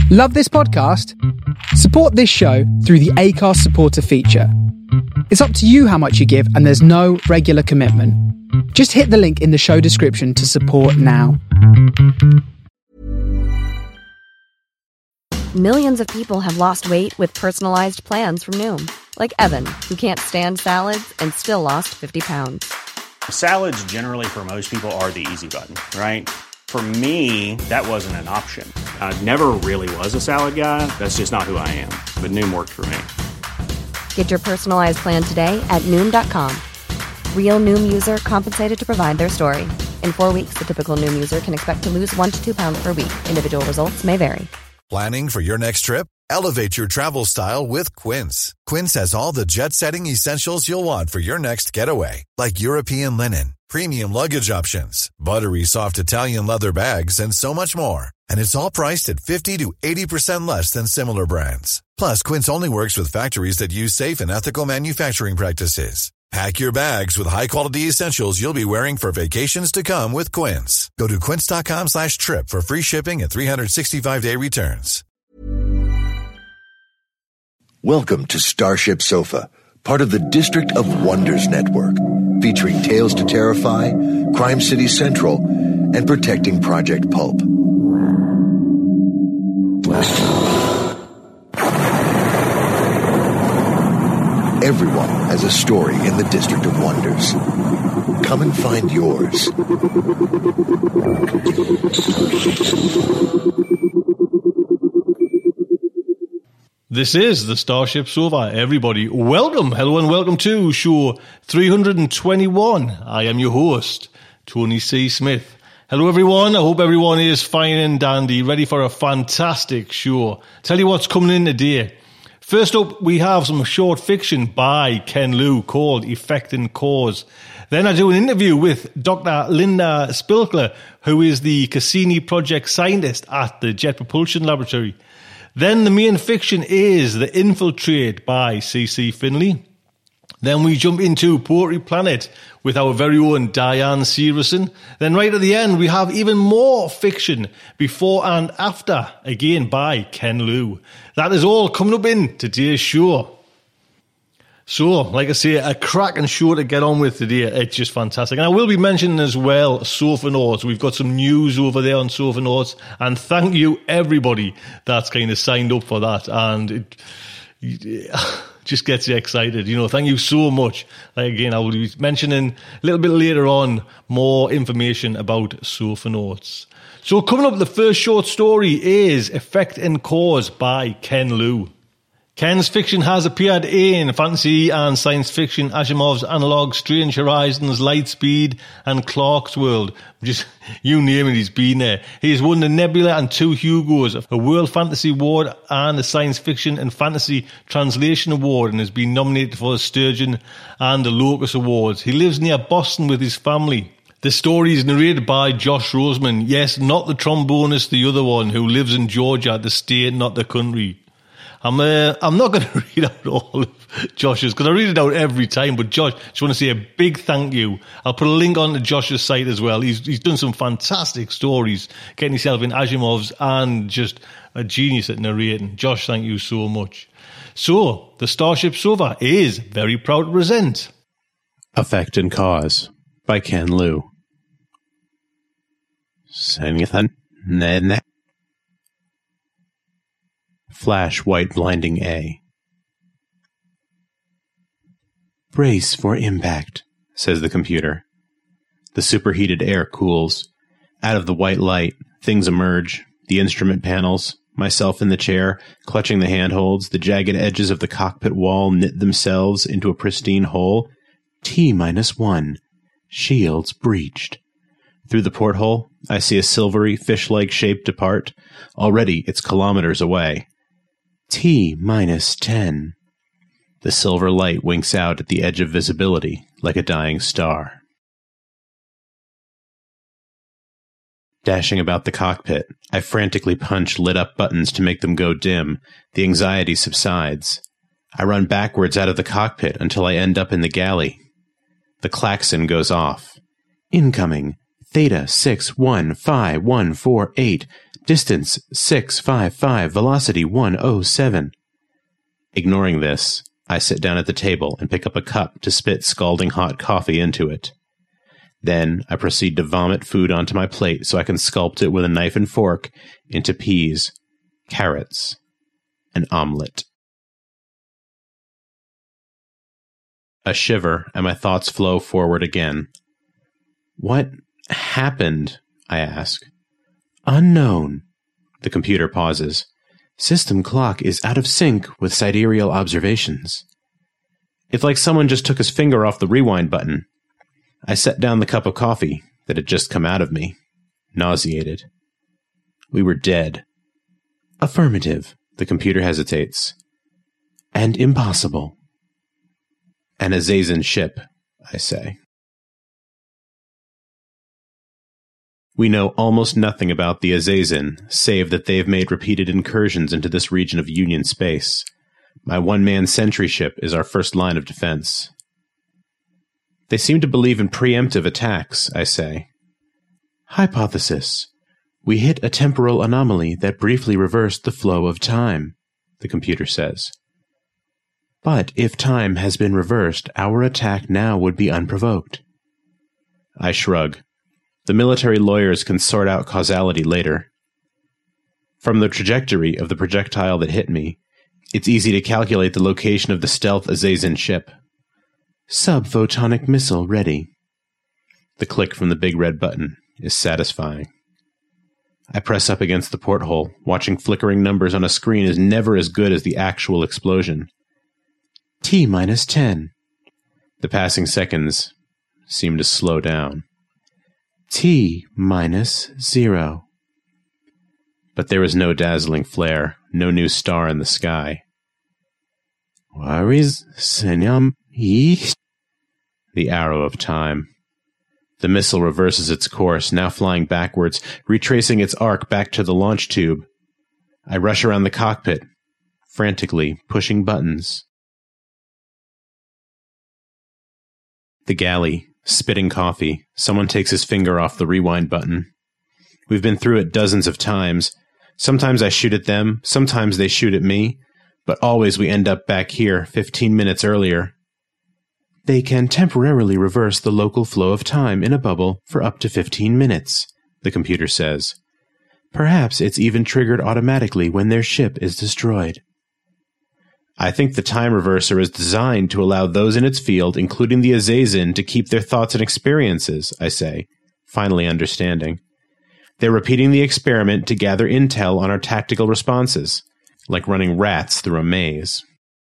Love this podcast? Support this show through the Acast supporter feature. It's up to you how much you give, and there's no regular commitment. Just hit the link in the show description to support now. Millions of people have lost weight with personalized plans from Noom. Like Evan, who can't stand salads and still lost 50 pounds. Salads generally for most people are the easy button, right? For me, that wasn't an option. I never really was a salad guy. That's just not who I am. But Noom worked for me. Get your personalized plan today at Noom.com. Real Noom user compensated to provide their story. In 4 weeks, the typical Noom user can expect to lose 1 to 2 pounds per week. Individual results may vary. Planning for your next trip? Elevate your travel style with Quince. Quince has all the jet-setting essentials you'll want for your next getaway, like European linen, premium luggage options, buttery soft Italian leather bags, and so much more. And it's all priced at 50 to 80% less than similar brands. Plus, Quince only works with factories that use safe and ethical manufacturing practices. Pack your bags with high-quality essentials you'll be wearing for vacations to come with Quince. Go to quince.com/trip for free shipping and 365-day returns. Welcome to Starship Sofa, part of the District of Wonders network, featuring Tales to Terrify, Crime City Central, and Protecting Project Pulp. Everyone has a story in the District of Wonders. Come and find yours. This is the Starship Sofa, everybody. Welcome, hello and welcome to show 321. I am your host, Tony C. Smith. Hello everyone, I hope everyone is fine and dandy, ready for a fantastic show. Tell you what's coming in today. First up, we have some short fiction by Ken Liu called Effect and Cause. Then I do an interview with Dr. Linda Spilkler, who is the Cassini Project scientist at the Jet Propulsion Laboratory. Then the main fiction is The Infiltrate by C.C. Finley. Then we jump into Poetry Planet with our very own Diane Severson. Then right at the end, we have even more fiction, Before and After, again by Ken Liu. That is all coming up in today's show. So, like I say, a cracking show to get on with today. It's just fantastic. And I will be mentioning as well Sofa Notes. We've got some news over there on Sofa Notes. And thank you, everybody that's kind of signed up for that. And it just gets you excited. You know, thank you so much. Like, again, I will be mentioning a little bit later on more information about Sofa Notes. So coming up, the first short story is Effect and Cause by Ken Liu. Ken's fiction has appeared in fantasy and science fiction, Asimov's Analog, Strange Horizons, Lightspeed, and Clark's World. Just, you name it, he's been there. He has won the Nebula and 2 Hugos, a World Fantasy Award and a Science Fiction and Fantasy Translation Award, and has been nominated for the Sturgeon and the Locus Awards. He lives near Boston with his family. The story is narrated by Josh Roseman. Yes, not the trombonist, the other one, who lives in Georgia, the state, not the country. I'm not going to read out all of Josh's, because I read it out every time, but Josh, just want to say a big thank you. I'll put a link on to Josh's site as well. He's done some fantastic stories, getting himself in Asimov's, and just a genius at narrating. Josh, thank you so much. So, the Starship Sofa is very proud to present Effect and Cause by Ken Liu. Flash white blinding A. Brace for impact, says the computer. The superheated air cools. Out of the white light, things emerge. The instrument panels, myself in the chair, clutching the handholds, the jagged edges of the cockpit wall knit themselves into a pristine whole. T-1. Shields breached. Through the porthole, I see a silvery, fish-like shape depart. Already it's kilometers away. T-10. The silver light winks out at the edge of visibility, like a dying star. Dashing about the cockpit, I frantically punch lit-up buttons to make them go dim. The anxiety subsides. I run backwards out of the cockpit until I end up in the galley. The klaxon goes off. Incoming. Theta 615148. Distance 655, velocity 107. Ignoring this, I sit down at the table and pick up a cup to spit scalding hot coffee into it. Then I proceed to vomit food onto my plate so I can sculpt it with a knife and fork into peas, carrots, and omelet. A shiver, and my thoughts flow forward again. What happened? I ask. Unknown. The computer pauses. System clock is out of sync with sidereal observations. It's like someone just took his finger off the rewind button. I set down the cup of coffee that had just come out of me, nauseated. We were dead. Affirmative. The computer hesitates. And impossible. An Azazin ship, I say. We know almost nothing about the Azazin, save that they have made repeated incursions into this region of Union space. My one-man sentry ship is our first line of defense. They seem to believe in preemptive attacks, I say. Hypothesis. We hit a temporal anomaly that briefly reversed the flow of time, the computer says. But if time has been reversed, our attack now would be unprovoked. I shrug. The military lawyers can sort out causality later. From the trajectory of the projectile that hit me, it's easy to calculate the location of the stealth Azazin ship. Subphotonic missile ready. The click from the big red button is satisfying. I press up against the porthole. Watching flickering numbers on a screen is never as good as the actual explosion. T-10. The passing seconds seem to slow down. T-0. But there is no dazzling flare, no new star in the sky. Where is Senyam East? The arrow of time. The missile reverses its course, now flying backwards, retracing its arc back to the launch tube. I rush around the cockpit, frantically pushing buttons. The galley, spitting coffee. Someone takes his finger off the rewind button. We've been through it dozens of times. Sometimes I shoot at them, sometimes they shoot at me, but always we end up back here 15 minutes earlier. They can temporarily reverse the local flow of time in a bubble for up to 15 minutes, the computer says. Perhaps it's even triggered automatically when their ship is destroyed. I think the time reverser is designed to allow those in its field, including the Azazin, to keep their thoughts and experiences, I say, finally understanding. They're repeating the experiment to gather intel on our tactical responses, like running rats through a maze.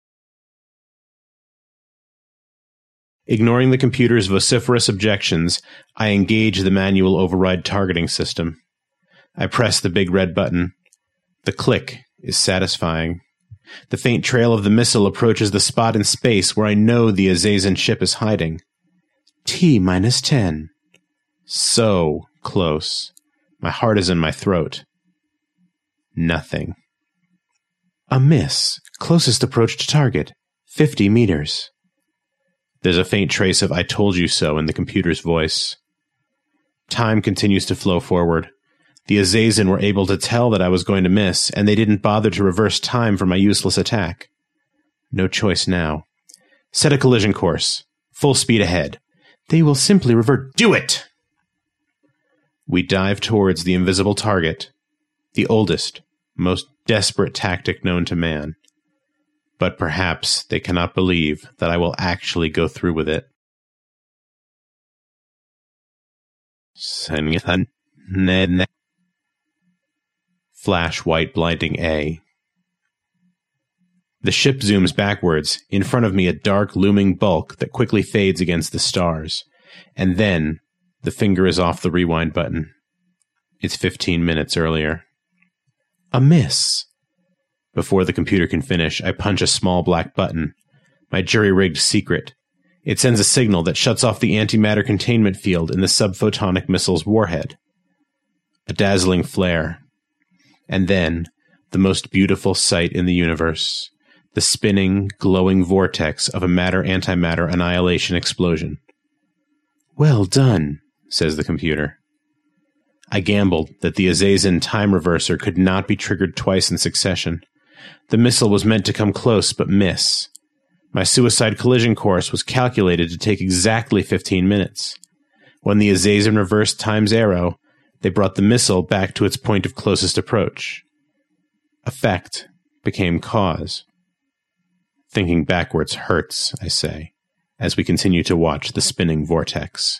Ignoring the computer's vociferous objections, I engage the manual override targeting system. I press the big red button. The click is satisfying. The faint trail of the missile approaches the spot in space where I know the Azazin ship is hiding. T-10. So close. My heart is in my throat. Nothing. A miss. Closest approach to target. 50 meters. There's a faint trace of "I told you so" in the computer's voice. Time continues to flow forward. The Azazin were able to tell that I was going to miss, and they didn't bother to reverse time for my useless attack. No choice now. Set a collision course. Full speed ahead. They will simply revert. Do it! We dive towards the invisible target, the oldest, most desperate tactic known to man. But perhaps they cannot believe that I will actually go through with it. Flash white blinding A. The ship zooms backwards, in front of me a dark looming bulk that quickly fades against the stars. And then, the finger is off the rewind button. It's 15 minutes earlier. A miss. Before the computer can finish, I punch a small black button. My jury-rigged secret. It sends a signal that shuts off the antimatter containment field in the subphotonic missile's warhead. A dazzling flare. And then, the most beautiful sight in the universe. The spinning, glowing vortex of a matter-antimatter annihilation explosion. Well done, says the computer. I gambled that the Azazen time reverser could not be triggered twice in succession. The missile was meant to come close but miss. My suicide collision course was calculated to take exactly 15 minutes. When the Azazen reversed time's arrow, they brought the missile back to its point of closest approach. Effect became cause. Thinking backwards hurts, I say, as we continue to watch the spinning vortex.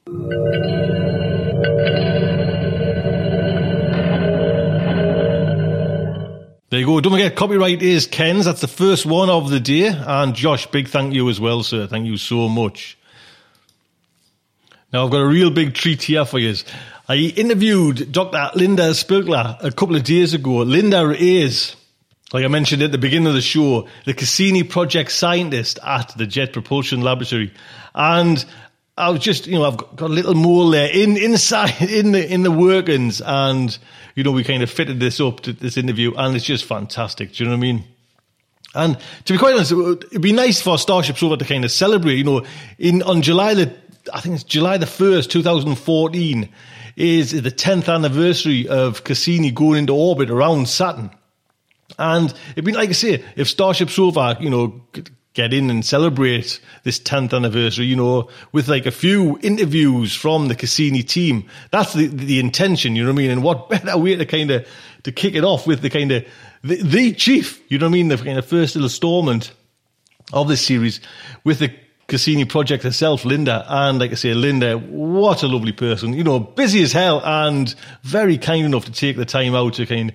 There you go. Don't forget, copyright is Ken's. That's the first one of the day. And Josh, big thank you as well, sir. Thank you so much. Now, I've got a real big treat here for you. I interviewed Dr. Linda Spirkler a couple of days ago. Linda is, like I mentioned at the beginning of the show, the Cassini project scientist at the Jet Propulsion Laboratory. And I was just, I've got a little mole there inside in the workings, and we kind of fitted this up to this interview, and it's just fantastic. Do you know what I mean? And to be quite honest, it'd be nice for Starship Sofa to kind of celebrate. On July the 1st, 2014, is the 10th anniversary of Cassini going into orbit around Saturn. And it'd be, like I say, if Starship Sofa, get in and celebrate this 10th anniversary, with like a few interviews from the Cassini team. That's the intention, you know what I mean? And what better way to kind of, to kick it off with the kind of, the chief, you know what I mean? The kind of first installment of this series with the Cassini project herself, Linda. And like I say, Linda, what a lovely person, busy as hell and very kind enough to take the time out to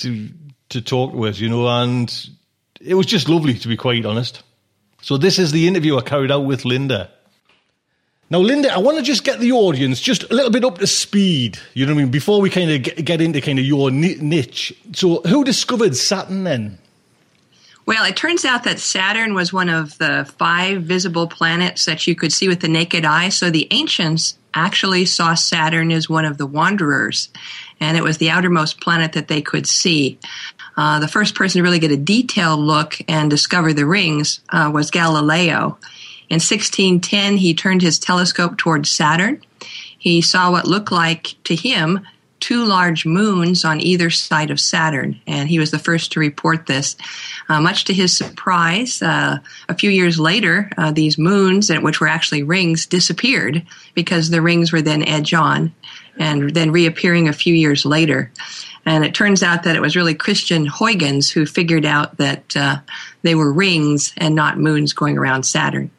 to talk to us, and it was just lovely, to be quite honest. So this is the interview I carried out with Linda. Now, Linda, I want to just get the audience just a little bit up to speed, you know what I mean, before we kind of get into kind of your niche. So who discovered Saturn then? Well, it turns out that Saturn was one of the 5 visible planets that you could see with the naked eye. So the ancients actually saw Saturn as one of the wanderers, and it was the outermost planet that they could see. The first person to really get a detailed look and discover the rings was Galileo. In 1610, he turned his telescope towards Saturn. He saw what looked like, to him, 2 large moons on either side of Saturn, and he was the first to report this. Much to his surprise, a few years later, these moons, which were actually rings, disappeared because the rings were then edge-on, and then reappearing a few years later. And it turns out that it was really Christian Huygens who figured out that they were rings and not moons going around Saturn.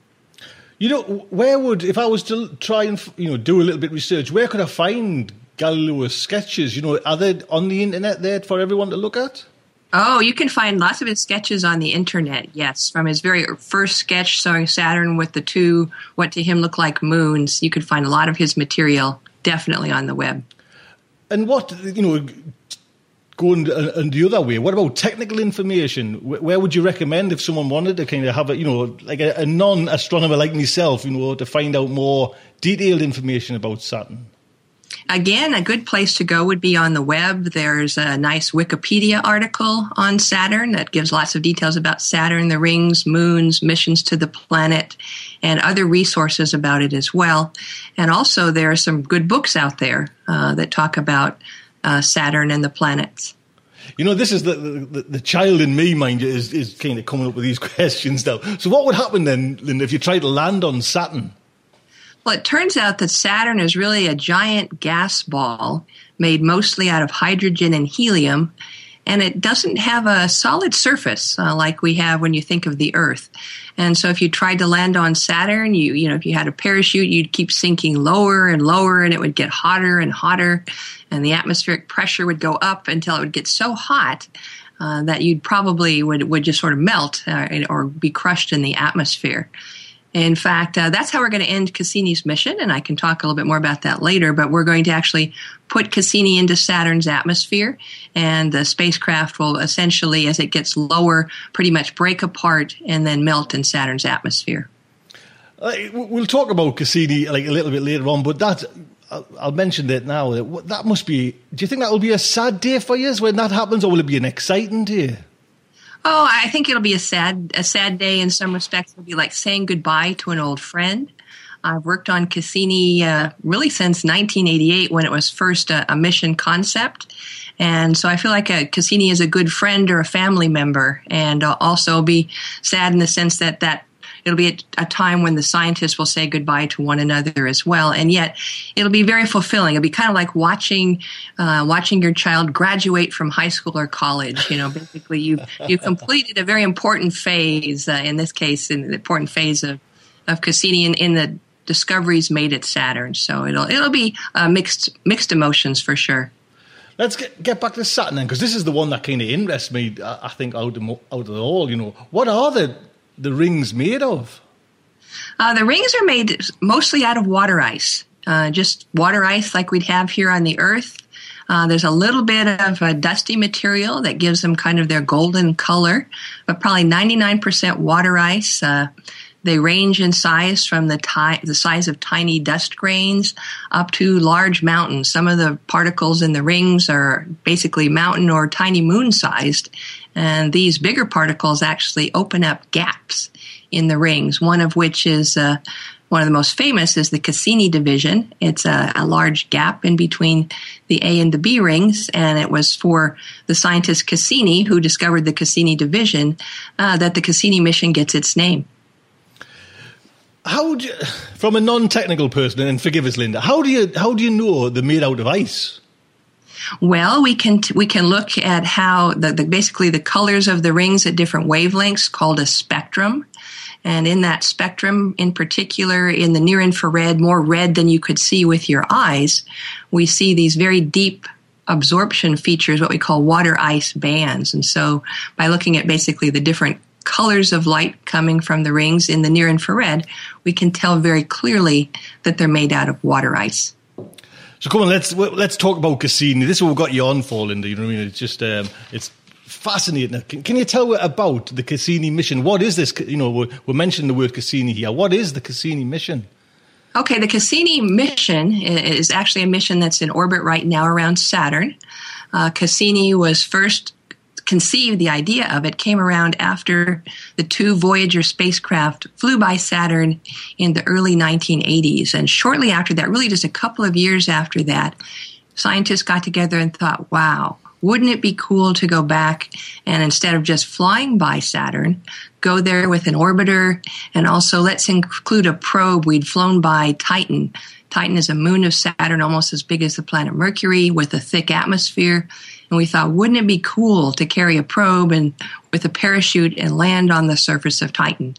Where would, if I was to try and, do a little bit of research, where could I find Galileo's sketches? Are they on the internet there for everyone to look at? Oh, you can find lots of his sketches on the internet, yes. From his very first sketch showing Saturn with the 2, what to him look like moons, you could find a lot of his material definitely on the web. And what, going the other way, what about technical information? Where would you recommend if someone wanted to kind of have a non-astronomer like myself, to find out more detailed information about Saturn? Again, a good place to go would be on the web. There's a nice Wikipedia article on Saturn that gives lots of details about Saturn, the rings, moons, missions to the planet, and other resources about it as well. And also there are some good books out there that talk about Saturn and the planets. This is the child in me, mind you, is kind of coming up with these questions now. So what would happen then, Linda, if you tried to land on Saturn? Well, it turns out that Saturn is really a giant gas ball made mostly out of hydrogen and helium, and it doesn't have a solid surface like we have when you think of the Earth. And so if you tried to land on Saturn, if you had a parachute, you'd keep sinking lower and lower, and it would get hotter and hotter, and the atmospheric pressure would go up until it would get so hot that you'd probably would just sort of melt or be crushed in the atmosphere. In fact, that's how we're going to end Cassini's mission, and I can talk a little bit more about that later, but we're going to actually put Cassini into Saturn's atmosphere, and the spacecraft will essentially, as it gets lower, pretty much break apart and then melt in Saturn's atmosphere. We'll talk about Cassini a little bit later on, but I'll mention that now. That must be, do you think that will be a sad day for you when that happens, or will it be an exciting day? Oh, I think it'll be a sad day in some respects. It'll be like saying goodbye to an old friend. I've worked on Cassini really since 1988 when it was first a mission concept. And so I feel like Cassini is a good friend or a family member, and also be sad in the sense that it'll be a time when the scientists will say goodbye to one another as well. And yet it'll be very fulfilling. It'll be kind of like watching your child graduate from high school or college. Basically you completed a very important phase, in this case, in the important phase of Cassini in the discoveries made at Saturn. So it'll be mixed emotions for sure. Let's get back to Saturn then, because this is the one that kind of interests me, I think, out of it all. What are the rings made of? The rings are made mostly out of water ice, just water ice like we'd have here on the Earth. There's a little bit of a dusty material that gives them kind of their golden color, but probably 99% water ice. They range in size from the size of tiny dust grains up to large mountains. Some of the particles in the rings are basically mountain or tiny moon-sized, and these bigger particles actually open up gaps in the rings, one of which is one of the most famous is the Cassini division. It's a large gap in between the A and the B rings, and it was for the scientist Cassini, who discovered the Cassini division, that the Cassini mission gets its name. How do you, from a non-technical person, and forgive us, Linda, how do you know they're made out of ice? Well, we can look at how basically the colors of the rings at different wavelengths, called a spectrum. And in that spectrum, in particular, in the near-infrared, more red than you could see with your eyes, we see these very deep absorption features, what we call water ice bands. And so by looking at basically the different colors of light coming from the rings in the near-infrared, we can tell very clearly that they're made out of water ice. So come on, let's talk about Cassini. This is what we've got you on for, Linda. You know what I mean? It's just it's fascinating. Can you tell about the Cassini mission? What is this? We're mentioning the word Cassini here. What is the Cassini mission? Okay, the Cassini mission is actually a mission that's in orbit right now around Saturn. Cassini was first conceived, the idea of it came around after the two Voyager spacecraft flew by Saturn in the early 1980s. And shortly after that, really just a couple of years after that, scientists got together and thought, wow, wouldn't it be cool to go back and instead of just flying by Saturn, go there with an orbiter, and also let's include a probe. We'd flown by Titan. Titan is a moon of Saturn, almost as big as the planet Mercury, with a thick atmosphere. And we thought, wouldn't it be cool to carry a probe and with a parachute and land on the surface of Titan?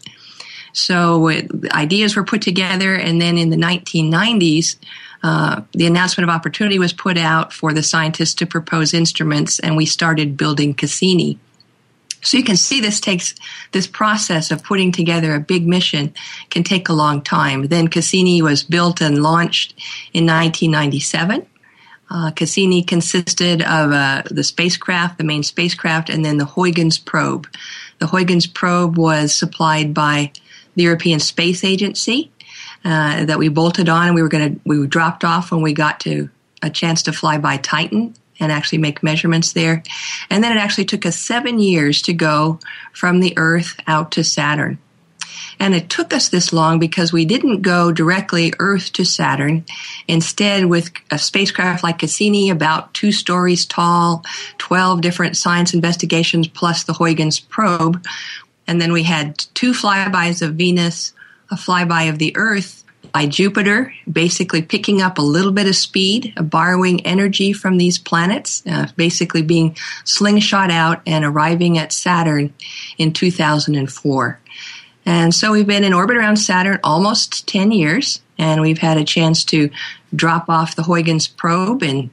So ideas were put together, and then in the 1990s, the announcement of opportunity was put out for the scientists to propose instruments, and we started building Cassini. So you can see this process of putting together a big mission can take a long time. Then Cassini was built and launched in 1997. Cassini consisted of the spacecraft, the main spacecraft, and then the Huygens probe. The Huygens probe was supplied by the European Space Agency that we bolted on, and we dropped off when we got to a chance to fly by Titan and actually make measurements there. And then it actually took us 7 years to go from the Earth out to Saturn. And it took us this long because we didn't go directly Earth to Saturn. Instead, with a spacecraft like Cassini, about 2 stories tall, 12 different science investigations plus the Huygens probe. And then we had 2 flybys of Venus, a flyby of the Earth by Jupiter, basically picking up a little bit of speed, borrowing energy from these planets, basically being slingshot out and arriving at Saturn in 2004. And so we've been in orbit around Saturn almost 10 years, and we've had a chance to drop off the Huygens probe in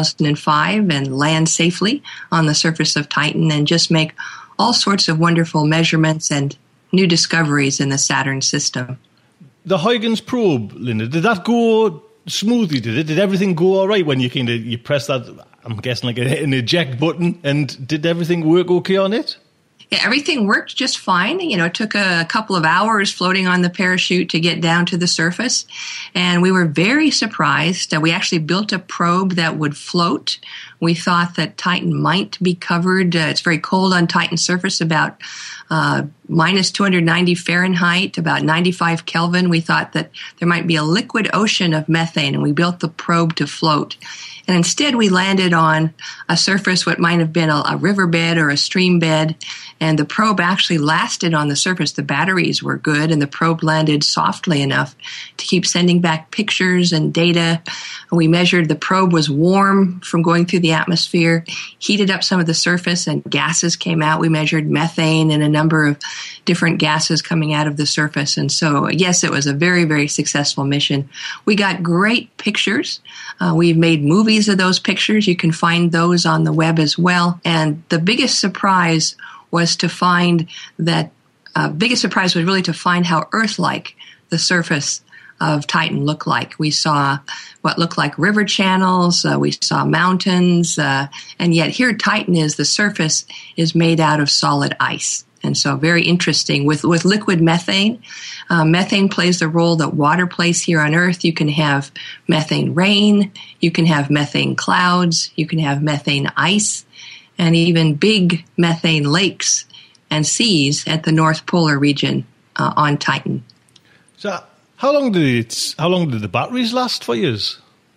2005 and land safely on the surface of Titan and just make all sorts of wonderful measurements and new discoveries in the Saturn system. The Huygens probe, Linda, did that go smoothly? Did everything go all right when you press that, I'm guessing like an eject button, and did everything work okay on it? Yeah, everything worked just fine. It took a couple of hours floating on the parachute to get down to the surface. And we were very surprised that we actually built a probe that would float. We thought that Titan might be covered. It's very cold on Titan's surface, about minus 290 Fahrenheit, about 95 Kelvin. We thought that there might be a liquid ocean of methane, and we built the probe to float. And instead, we landed on a surface what might have been a riverbed or a stream bed, and the probe actually lasted on the surface. The batteries were good, and the probe landed softly enough to keep sending back pictures and data. We measured the probe was warm from going through the atmosphere, heated up some of the surface, and gases came out. We measured methane and a number of different gases coming out of the surface. And so, yes, it was a very, very successful mission. We got great pictures. We've made movies of those pictures. You can find those on the web as well. And the biggest surprise was to find that, biggest surprise was really to find how Earth-like the surface of Titan looked like. We saw what looked like river channels, we saw mountains, and yet here Titan the surface is made out of solid ice. And so very interesting. With liquid methane, methane plays the role that water plays here on Earth. You can have methane rain, you can have methane clouds, you can have methane ice, and even big methane lakes and seas at the North Polar region on Titan. So how long did the batteries last for years?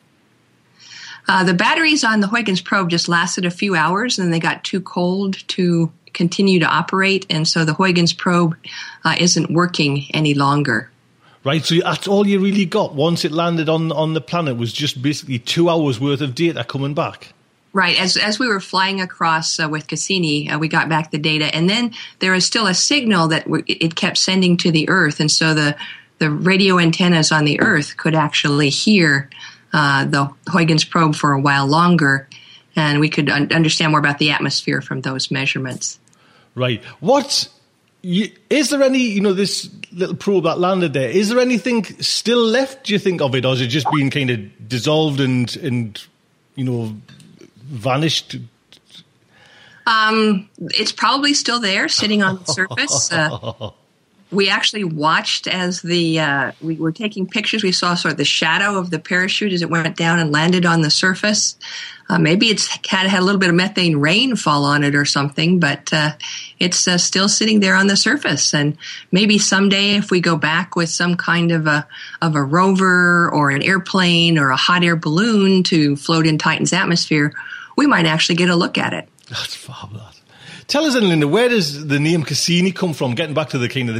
The batteries on the Huygens probe just lasted a few hours, and they got too cold to continue to operate, and so the Huygens probe isn't working any longer. Right, so that's all you really got once it landed on the planet was just basically 2 hours worth of data coming back. Right, as we were flying across with Cassini, we got back the data, and then there was still a signal that it kept sending to the Earth, and so the radio antennas on the Earth could actually hear the Huygens probe for a while longer, and we could understand more about the atmosphere from those measurements. Right. Is there any, this little probe that landed there, is there anything still left, do you think, of it, or is it just been kind of dissolved and vanished? It's probably still there, sitting on the surface. We actually watched as we were taking pictures. We saw sort of the shadow of the parachute as it went down and landed on the surface. Maybe it's had a little bit of methane rain fall on it or something, but it's still sitting there on the surface. And maybe someday, if we go back with some kind of a rover or an airplane or a hot air balloon to float in Titan's atmosphere, we might actually get a look at it. That's fabulous. Tell us, Linda, where does the name Cassini come from? Getting back to your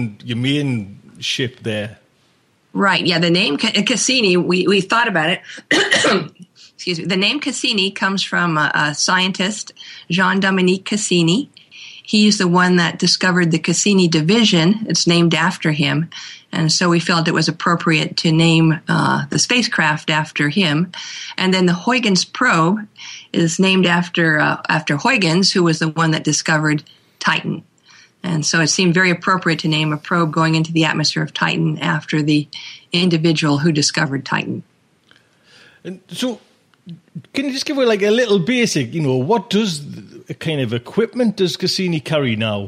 main ship there. Right. Yeah. The name Cassini. We thought about it. Excuse me. The name Cassini comes from a scientist, Jean-Dominique Cassini. He's the one that discovered the Cassini division. It's named after him. And so we felt it was appropriate to name the spacecraft after him. And then the Huygens probe is named after Huygens, who was the one that discovered Titan. And so it seemed very appropriate to name a probe going into the atmosphere of Titan after the individual who discovered Titan. And so can you just give her like a little basic, what kind of equipment does Cassini carry now?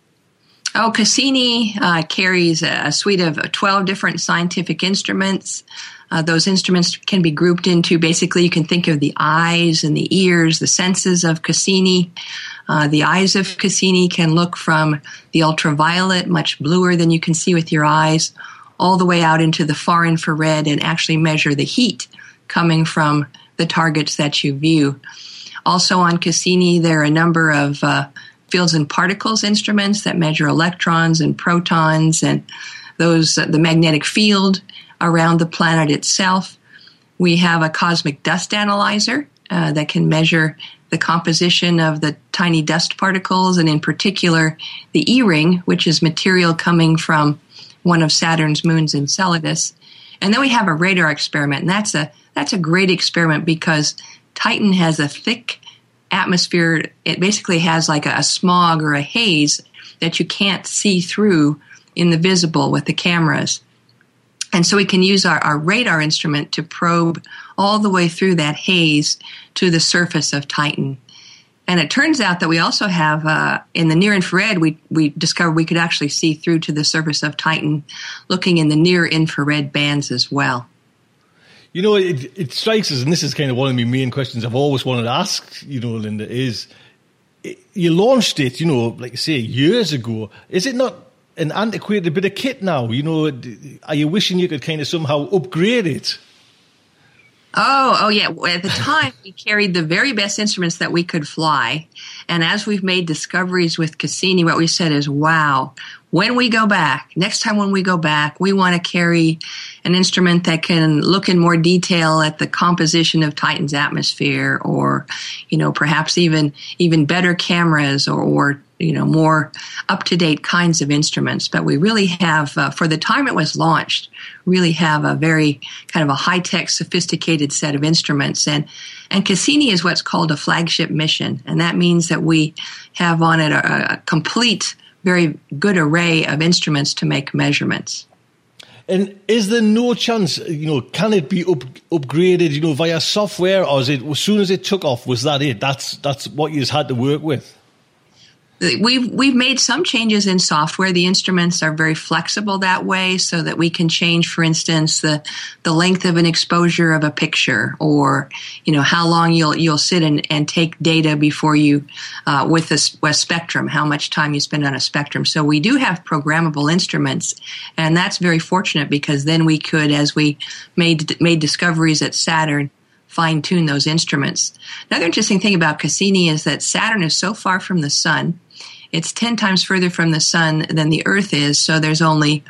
Oh, Cassini carries a suite of 12 different scientific instruments. Those instruments can be grouped into, basically, you can think of the eyes and the ears, the senses of Cassini. The eyes of Cassini can look from the ultraviolet, much bluer than you can see with your eyes, all the way out into the far infrared and actually measure the heat coming from the targets that you view. Also on Cassini, there are a number of fields and particles instruments that measure electrons and protons and the magnetic field around the planet itself. We have a cosmic dust analyzer that can measure the composition of the tiny dust particles, and in particular the E-ring, which is material coming from one of Saturn's moons, Enceladus. And then we have a radar experiment, and that's a great experiment because Titan has a thick atmosphere. It basically has like a smog or a haze that you can't see through in the visible with the cameras. And so we can use our radar instrument to probe all the way through that haze to the surface of Titan. And it turns out that we also have, in the near-infrared, we discovered we could actually see through to the surface of Titan, looking in the near-infrared bands as well. It strikes us, and this is kind of one of my main questions I've always wanted to ask, Linda, is you launched it, like I say, years ago. Is it not an antiquated bit of kit now? Are you wishing you could kind of somehow upgrade it? Oh, yeah. Well, at the time, we carried the very best instruments that we could fly. And as we've made discoveries with Cassini, what we said is, wow, when we go back, next time when we go back, we want to carry an instrument that can look in more detail at the composition of Titan's atmosphere, or, perhaps even better cameras, or more up-to-date kinds of instruments. But we really have, for the time it was launched, really have a very kind of a high-tech, sophisticated set of instruments. And Cassini is what's called a flagship mission. And that means that we have on it a complete, very good array of instruments to make measurements. And is there no chance, can it be upgraded, via software, or is it, as soon as it took off, was that it? That's what you just had to work with? We've made some changes in software. The instruments are very flexible that way, so that we can change, for instance, the length of an exposure of a picture, or how long you'll sit and take data before you with a spectrum, how much time you spend on a spectrum. So we do have programmable instruments, and that's very fortunate, because then we could, as we made discoveries at Saturn, fine-tune those instruments. Another interesting thing about Cassini is that Saturn is so far from the sun. It's 10 times further from the sun than the Earth is, so there's only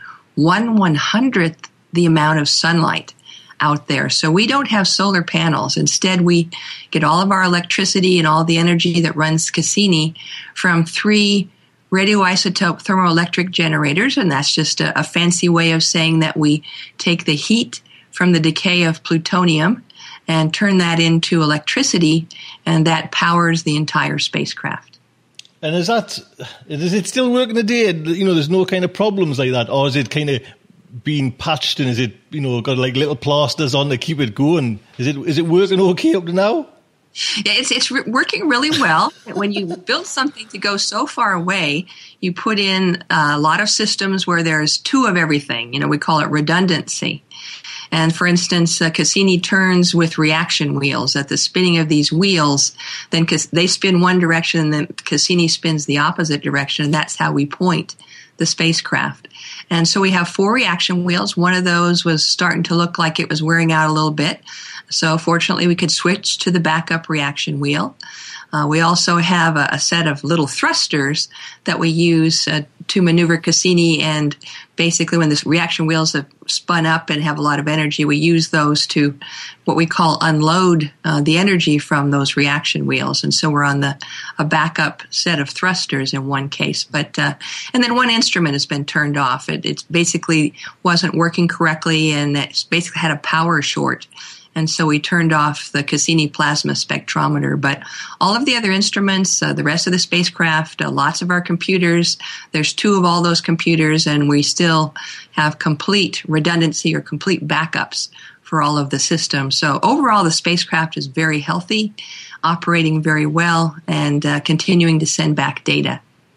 1/100th the amount of sunlight out there. So we don't have solar panels. Instead, we get all of our electricity and all the energy that runs Cassini from 3 radioisotope thermoelectric generators, and that's just a fancy way of saying that we take the heat from the decay of plutonium and turn that into electricity, and that powers the entire spacecraft. And is it still working today? There's no kind of problems like that, or is it kind of being patched, and is it, got like little plasters on to keep it going? Is it working okay up to now? Yeah, it's working really well. When you build something to go so far away, you put in a lot of systems where there's 2 of everything. We call it redundancy. And for instance, Cassini turns with reaction wheels. At the spinning of these wheels, then they spin one direction, and then Cassini spins the opposite direction, and that's how we point the spacecraft. And so we have 4 reaction wheels. One of those was starting to look like it was wearing out a little bit. So fortunately, we could switch to the backup reaction wheel. We also have a set of little thrusters that we use to maneuver Cassini, and basically when the reaction wheels have spun up and have a lot of energy, we use those to what we call unload the energy from those reaction wheels. And so we're on a backup set of thrusters in one case. But and then one instrument has been turned off. It basically wasn't working correctly, and it basically had a power short. And so we turned off the Cassini plasma spectrometer. But all of the other instruments, the rest of the spacecraft, lots of our computers, there's 2 of all those computers, and we still have complete redundancy or complete backups for all of the systems. So overall, the spacecraft is very healthy, operating very well, and continuing to send back data.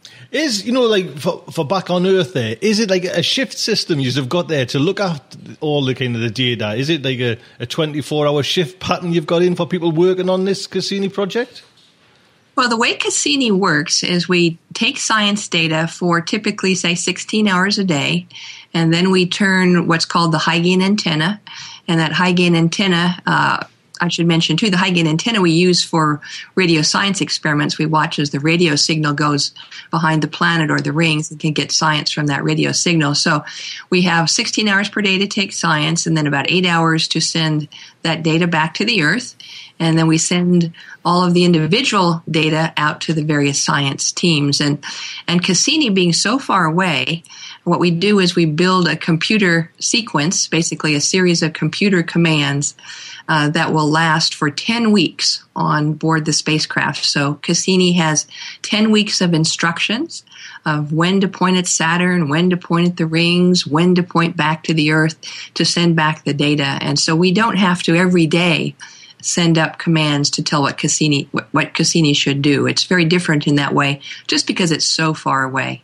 Is, like for back on Earth there, is it like a shift system you've got there to look after all the kind of the data? Is it like a 24-hour shift pattern you've got in for people working on this Cassini project? Well, the way Cassini works is we take science data for typically, say, 16 hours a day, and then we turn what's called the high-gain antenna, and that high-gain antenna I should mention, too, the high-gain antenna we use for radio science experiments. We watch as the radio signal goes behind the planet or the rings and can get science from that radio signal. So we have 16 hours per day to take science, and then about 8 hours to send that data back to the Earth. And then we send all of the individual data out to the various science teams. And Cassini being so far away, what we do is we build a computer sequence, basically a series of computer commands that will last for 10 weeks on board the spacecraft. So Cassini has 10 weeks of instructions of when to point at Saturn, when to point at the rings, when to point back to the Earth to send back the data. And so we don't have to every day send up commands to tell what Cassini should do. It's very different in that way, just because it's so far away.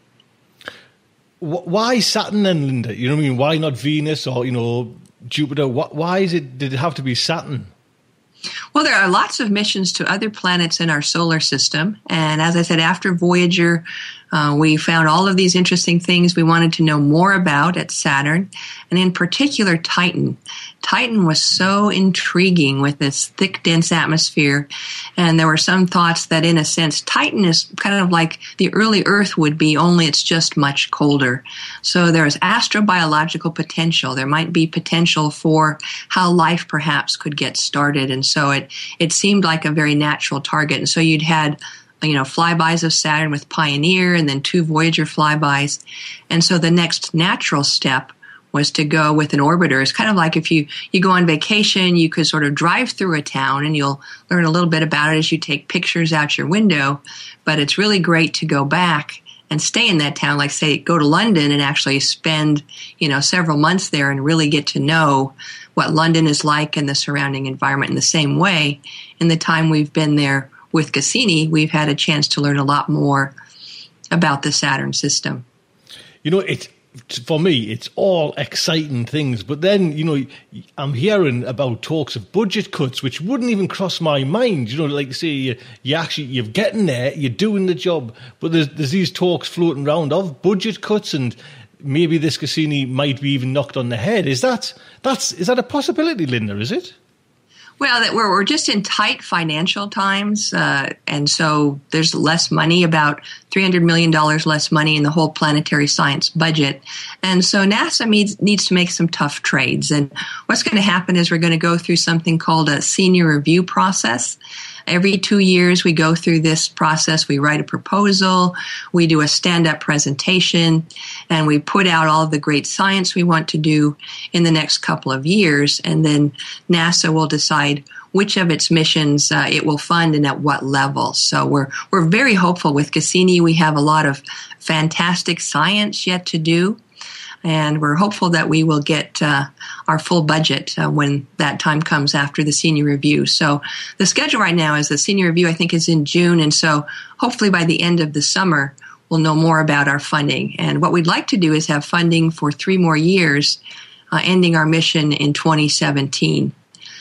Why Saturn then, Linda? You know what I mean? Why not Venus or, Jupiter? Why did it have to be Saturn? Well, there are lots of missions to other planets in our solar system. And as I said, after Voyager, we found all of these interesting things we wanted to know more about at Saturn, and in particular Titan. Titan was so intriguing with this thick, dense atmosphere, and there were some thoughts that, in a sense, Titan is kind of like the early Earth would be, only it's just much colder. So there's astrobiological potential. There might be potential for how life perhaps could get started, and so it seemed like a very natural target. And so you'd had flybys of Saturn with Pioneer and then 2 Voyager flybys. And so the next natural step was to go with an orbiter. It's kind of like if you go on vacation, you could sort of drive through a town and you'll learn a little bit about it as you take pictures out your window. But it's really great to go back and stay in that town, like say go to London and actually spend, several months there and really get to know what London is like and the surrounding environment. In the same way, in the time we've been there with Cassini, we've had a chance to learn a lot more about the Saturn system. For me, it's all exciting things. But then, I'm hearing about talks of budget cuts, which wouldn't even cross my mind. Like you say, you're getting there, you're doing the job. But there's these talks floating around of budget cuts, and maybe this Cassini might be even knocked on the head. Is that a possibility, Linda, is it? Well, we're just in tight financial times, and so there's less money, about $300 million less money in the whole planetary science budget. And so NASA needs to make some tough trades. And what's going to happen is we're going to go through something called a senior review process. Every 2 years, we go through this process. We write a proposal, we do a stand-up presentation, and we put out all of the great science we want to do in the next couple of years. And then NASA will decide which of its missions it will fund and at what level. So we're very hopeful with Cassini. We have a lot of fantastic science yet to do. And we're hopeful that we will get our full budget when that time comes after the senior review. So the schedule right now is the senior review, I think, is in June. And so hopefully by the end of the summer, we'll know more about our funding. And what we'd like to do is have funding for 3 more years, ending our mission in 2017.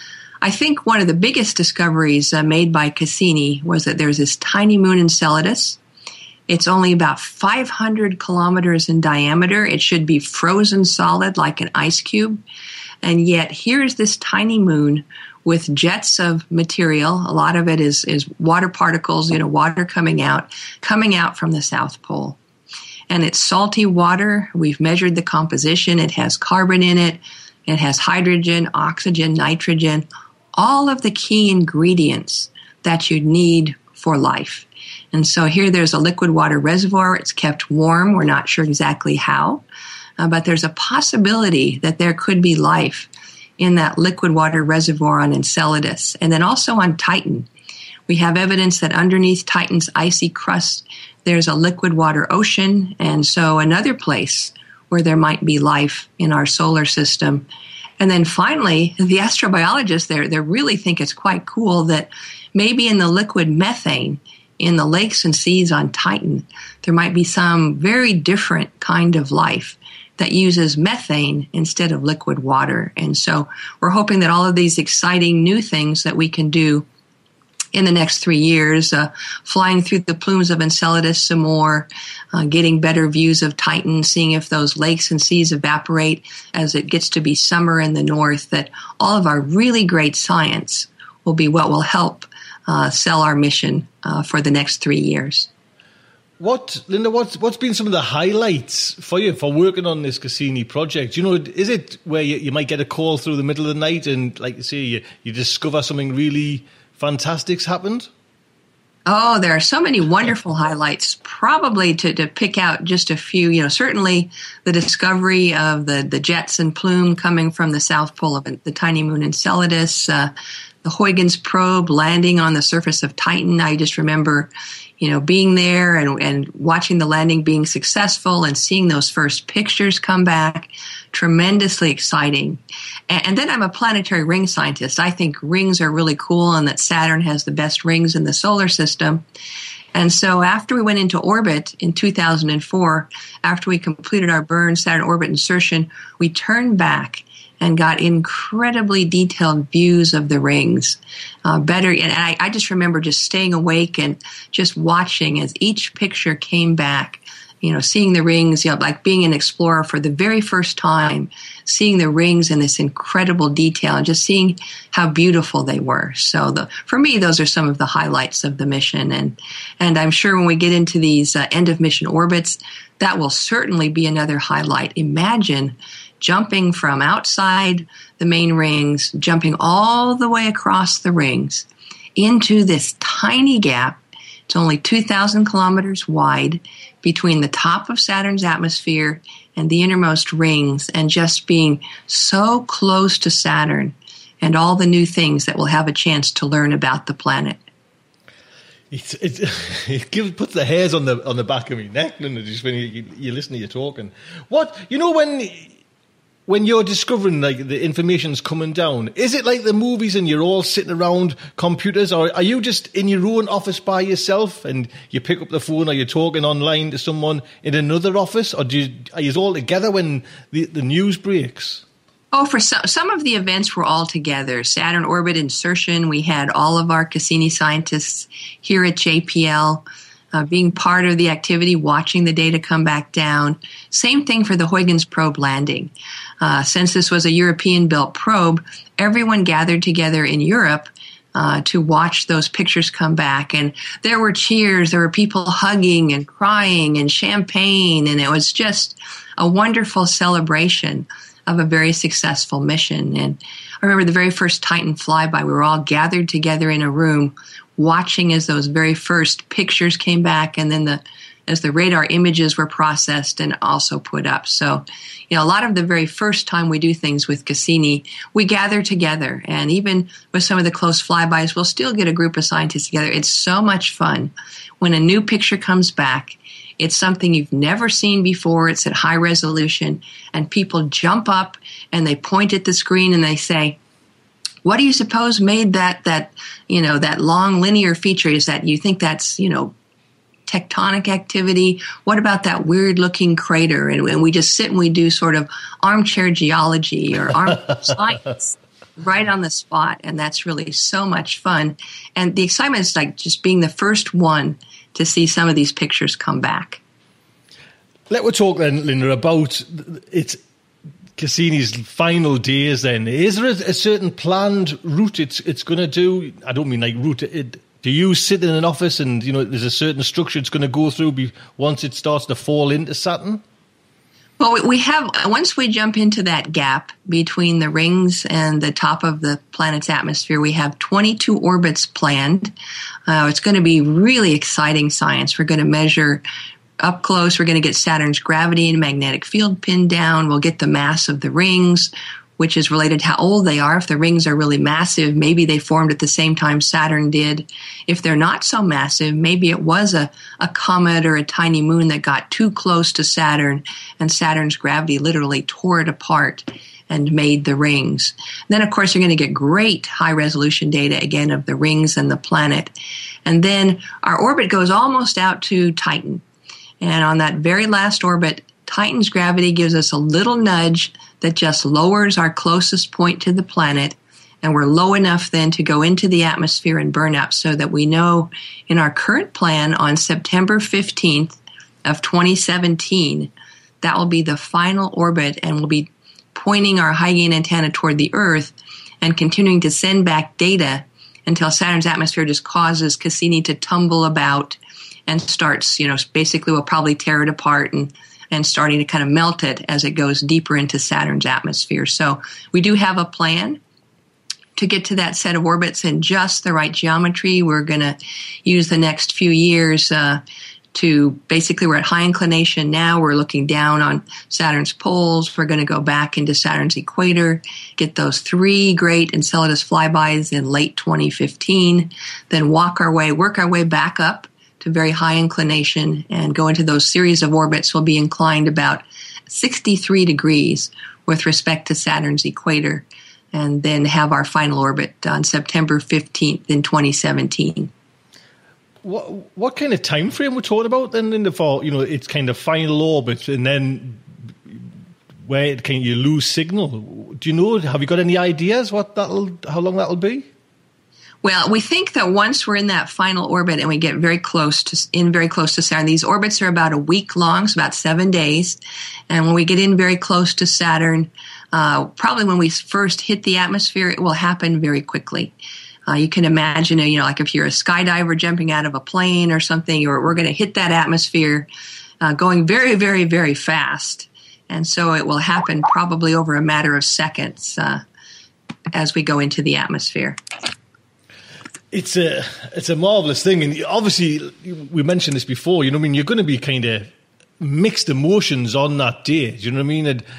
I think one of the biggest discoveries made by Cassini was that there's this tiny moon Enceladus. It's only about 500 kilometers in diameter. It should be frozen solid like an ice cube. And yet here's this tiny moon with jets of material. A lot of it is water particles, water coming out from the South Pole. And it's salty water. We've measured the composition. It has carbon in it. It has hydrogen, oxygen, nitrogen, all of the key ingredients that you need for life. And so here there's a liquid water reservoir. It's kept warm. We're not sure exactly how, but there's a possibility that there could be life in that liquid water reservoir on Enceladus. And then also on Titan, we have evidence that underneath Titan's icy crust, there's a liquid water ocean. And so another place where there might be life in our solar system. And then finally, the astrobiologists, they really think it's quite cool that maybe in the liquid methane in the lakes and seas on Titan, there might be some very different kind of life that uses methane instead of liquid water. And so we're hoping that all of these exciting new things that we can do in the next 3 years, flying through the plumes of Enceladus some more, getting better views of Titan, seeing if those lakes and seas evaporate as it gets to be summer in the north, that all of our really great science will be what will help sell our mission for the next 3 years. Linda, what's been some of the highlights for you for working on this Cassini project? Is it where you might get a call through the middle of the night and, like you say, you discover something really fantastic's happened? Oh, there are so many wonderful highlights. Probably to pick out just a few, certainly the discovery of the jets and plume coming from the South Pole of the tiny moon Enceladus, the Huygens probe landing on the surface of Titan. I just remember, being there and watching the landing being successful and seeing those first pictures come back. Tremendously exciting. And then I'm a planetary ring scientist. I think rings are really cool and that Saturn has the best rings in the solar system. And so after we went into orbit in 2004, after we completed our burn Saturn orbit insertion, we turned back and got incredibly detailed views of the rings. And I just remember just staying awake and just watching as each picture came back, seeing the rings, like being an explorer for the very first time, seeing the rings in this incredible detail and just seeing how beautiful they were. So for me, those are some of the highlights of the mission. And I'm sure when we get into these end of mission orbits, that will certainly be another highlight. Imagine jumping from outside the main rings, jumping all the way across the rings into this tiny gap. It's only 2,000 kilometers wide between the top of Saturn's atmosphere and the innermost rings, and just being so close to Saturn and all the new things that we'll have a chance to learn about the planet. It puts the hairs on the back of my neck, and just when you listen to you talking. When you're discovering like the information's coming down, is it like the movies and you're all sitting around computers, or are you just in your own office by yourself and you pick up the phone, or you're talking online to someone in another office, or are you all together when the news breaks? Oh, for some of the events were all together. Saturn orbit insertion, we had all of our Cassini scientists here at JPL being part of the activity, watching the data come back down. Same thing for the Huygens probe landing. Since this was a European-built probe, everyone gathered together in Europe to watch those pictures come back. And there were cheers, there were people hugging and crying and champagne, and it was just a wonderful celebration of a very successful mission. And I remember the very first Titan flyby, we were all gathered together in a room watching as those very first pictures came back, and then as the radar images were processed and also put up. So, a lot of the very first time we do things with Cassini, we gather together. And even with some of the close flybys, we'll still get a group of scientists together. It's so much fun when a new picture comes back. It's something you've never seen before. It's at high resolution, and people jump up and they point at the screen and they say, "What do you suppose made that long linear feature? Is that you think that's, tectonic activity? What about that weird looking crater?" And we just sit and we do sort of armchair geology or armchair science right on the spot. And that's really so much fun. And the excitement is like just being the first one to see some of these pictures come back. Let's talk then, Linda, about Cassini's final days then. Is there a certain planned route it's going to do? I don't mean like route. Do you sit in an office and, there's a certain structure it's going to go through once it starts to fall into Saturn? Well, we have, once we jump into that gap between the rings and the top of the planet's atmosphere, we have 22 orbits planned. It's going to be really exciting science. We're going to measure up close. We're going to get Saturn's gravity and magnetic field pinned down. We'll get the mass of the rings, which is related to how old they are. If the rings are really massive, maybe they formed at the same time Saturn did. If they're not so massive, maybe it was a comet or a tiny moon that got too close to Saturn, and Saturn's gravity literally tore it apart and made the rings. And then, of course, you're going to get great high-resolution data, again, of the rings and the planet. And then our orbit goes almost out to Titan. And on that very last orbit, Titan's gravity gives us a little nudge that just lowers our closest point to the planet, and we're low enough then to go into the atmosphere and burn up, so that we know in our current plan on September 15th of 2017, that will be the final orbit, and we'll be pointing our high-gain antenna toward the Earth and continuing to send back data until Saturn's atmosphere just causes Cassini to tumble about and starts, basically we'll probably tear it apart and starting to kind of melt it as it goes deeper into Saturn's atmosphere. So we do have a plan to get to that set of orbits in just the right geometry. We're going to use the next few years to basically, we're at high inclination now. We're looking down on Saturn's poles. We're going to go back into Saturn's equator, get those 3 great Enceladus flybys in late 2015, then work our way back up to very high inclination and go into those series of orbits. We'll be inclined about 63 degrees with respect to Saturn's equator, and then have our final orbit on September 15th in 2017. What kind of time frame we're talking about then, Linda, for, its kind of final orbit, and then where can you lose signal? Do you know? Have you got any ideas how long that'll be? Well, we think that once we're in that final orbit and we get very close to Saturn, these orbits are about a week long, so about 7 days. And when we get in very close to Saturn, probably when we first hit the atmosphere, it will happen very quickly. You can imagine, like if you're a skydiver jumping out of a plane or something, we're going to hit that atmosphere going very, very, very fast. And so it will happen probably over a matter of seconds as we go into the atmosphere. It's a marvelous thing, and obviously we mentioned this before. You're going to be kind of mixed emotions on that day. Do you know what I mean? And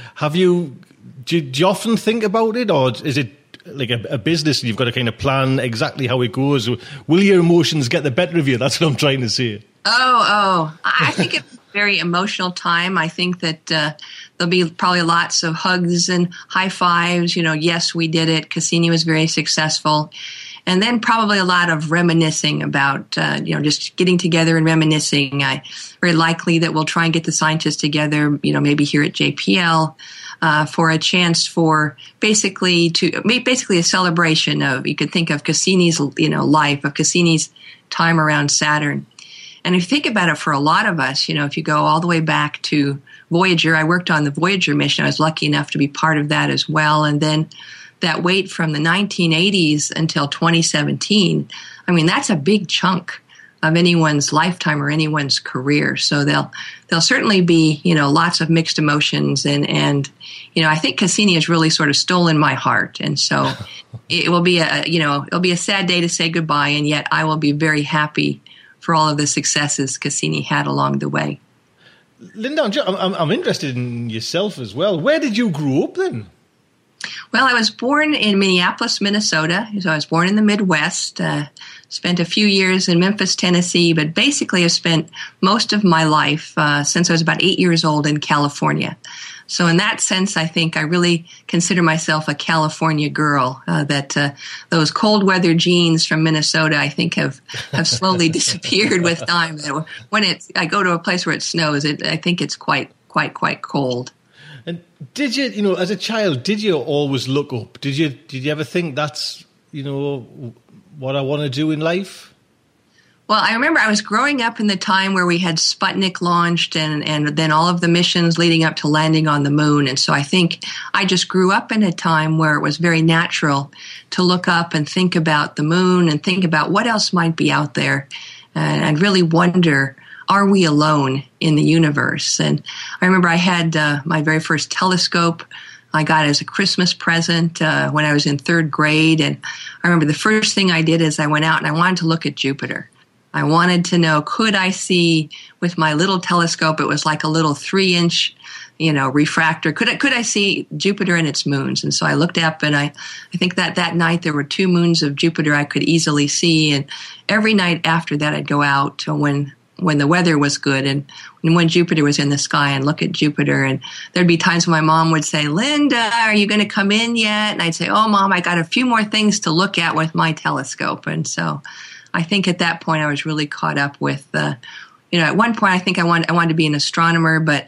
do you often think about it, or is it like a business and you've got to kind of plan exactly how it goes? Will your emotions get the better of you? That's what I'm trying to say. Oh, I think it's a very emotional time. I think that there'll be probably lots of hugs and high fives. Yes, we did it. Cassini was very successful. And then probably a lot of reminiscing about, just getting together and reminiscing. Very likely that we'll try and get the scientists together, maybe here at JPL, for a chance for basically a celebration of, you could think of Cassini's, life, of Cassini's time around Saturn. And if you think about it, for a lot of us, if you go all the way back to Voyager, I worked on the Voyager mission. I was lucky enough to be part of that as well. And then that wait from the 1980s until 2017, that's a big chunk of anyone's lifetime or anyone's career. So there'll certainly be, lots of mixed emotions. And I think Cassini has really sort of stolen my heart. And so it will be it'll be a sad day to say goodbye. And yet I will be very happy for all of the successes Cassini had along the way. Linda, I'm interested in yourself as well. Where did you grow up then? Well, I was born in Minneapolis, Minnesota. So I was born in the Midwest, spent a few years in Memphis, Tennessee, but basically I've spent most of my life since I was about 8 years old in California. So in that sense, I think I really consider myself a California girl, that those cold weather genes from Minnesota, I think, have slowly disappeared with time. When I go to a place where it snows, I think it's quite cold. And did you, as a child, did you always look up? Did you ever think that's, what I want to do in life? Well, I remember I was growing up in the time where we had Sputnik launched and then all of the missions leading up to landing on the moon. And so I think I just grew up in a time where it was very natural to look up and think about the moon and think about what else might be out there and really wonder, are we alone in the universe? And I remember I had my very first telescope I got as a Christmas present when I was in third grade. And I remember the first thing I did is I went out and I wanted to look at Jupiter. I wanted to know, could I see with my little telescope, it was like a little 3-inch, refractor. Could I see Jupiter and its moons? And so I looked up, and I think that night there were 2 moons of Jupiter I could easily see. And every night after that, I'd go out when the weather was good and when Jupiter was in the sky and look at Jupiter. And there'd be times when my mom would say, "Linda, are you going to come in yet?" And I'd say, "Oh, Mom, I got a few more things to look at with my telescope." And so I think at that point I was really caught up with, at one point I think I wanted to be an astronomer, but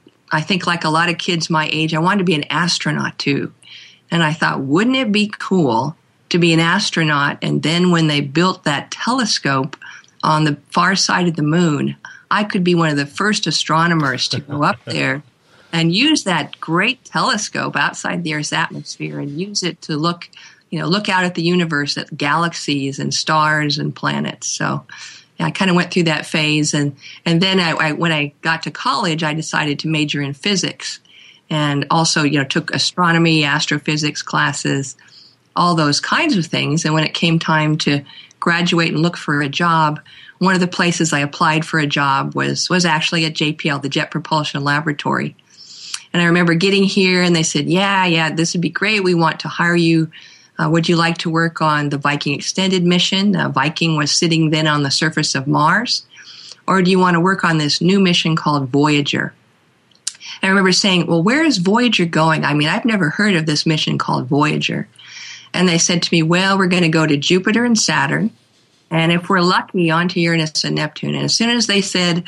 I think like a lot of kids my age, I wanted to be an astronaut too. And I thought, wouldn't it be cool to be an astronaut? And then when they built that telescope on the far side of the moon, I could be one of the first astronomers to go up there and use that great telescope outside the Earth's atmosphere and use it to look out at the universe, at galaxies and stars and planets. So I kind of went through that phase. And then when I got to college, I decided to major in physics and also, took astronomy, astrophysics classes, all those kinds of things. And when it came time to graduate and look for a job, one of the places I applied for a job was actually at JPL, the Jet Propulsion Laboratory. And I remember getting here and they said, yeah, this would be great. We want to hire you. Would you like to work on the Viking Extended mission? Viking was sitting then on the surface of Mars. Or do you want to work on this new mission called Voyager? And I remember saying, well, where is Voyager going? I mean, I've never heard of this mission called Voyager. And they said to me, well, we're going to go to Jupiter and Saturn. And if we're lucky, onto Uranus and Neptune. And as soon as they said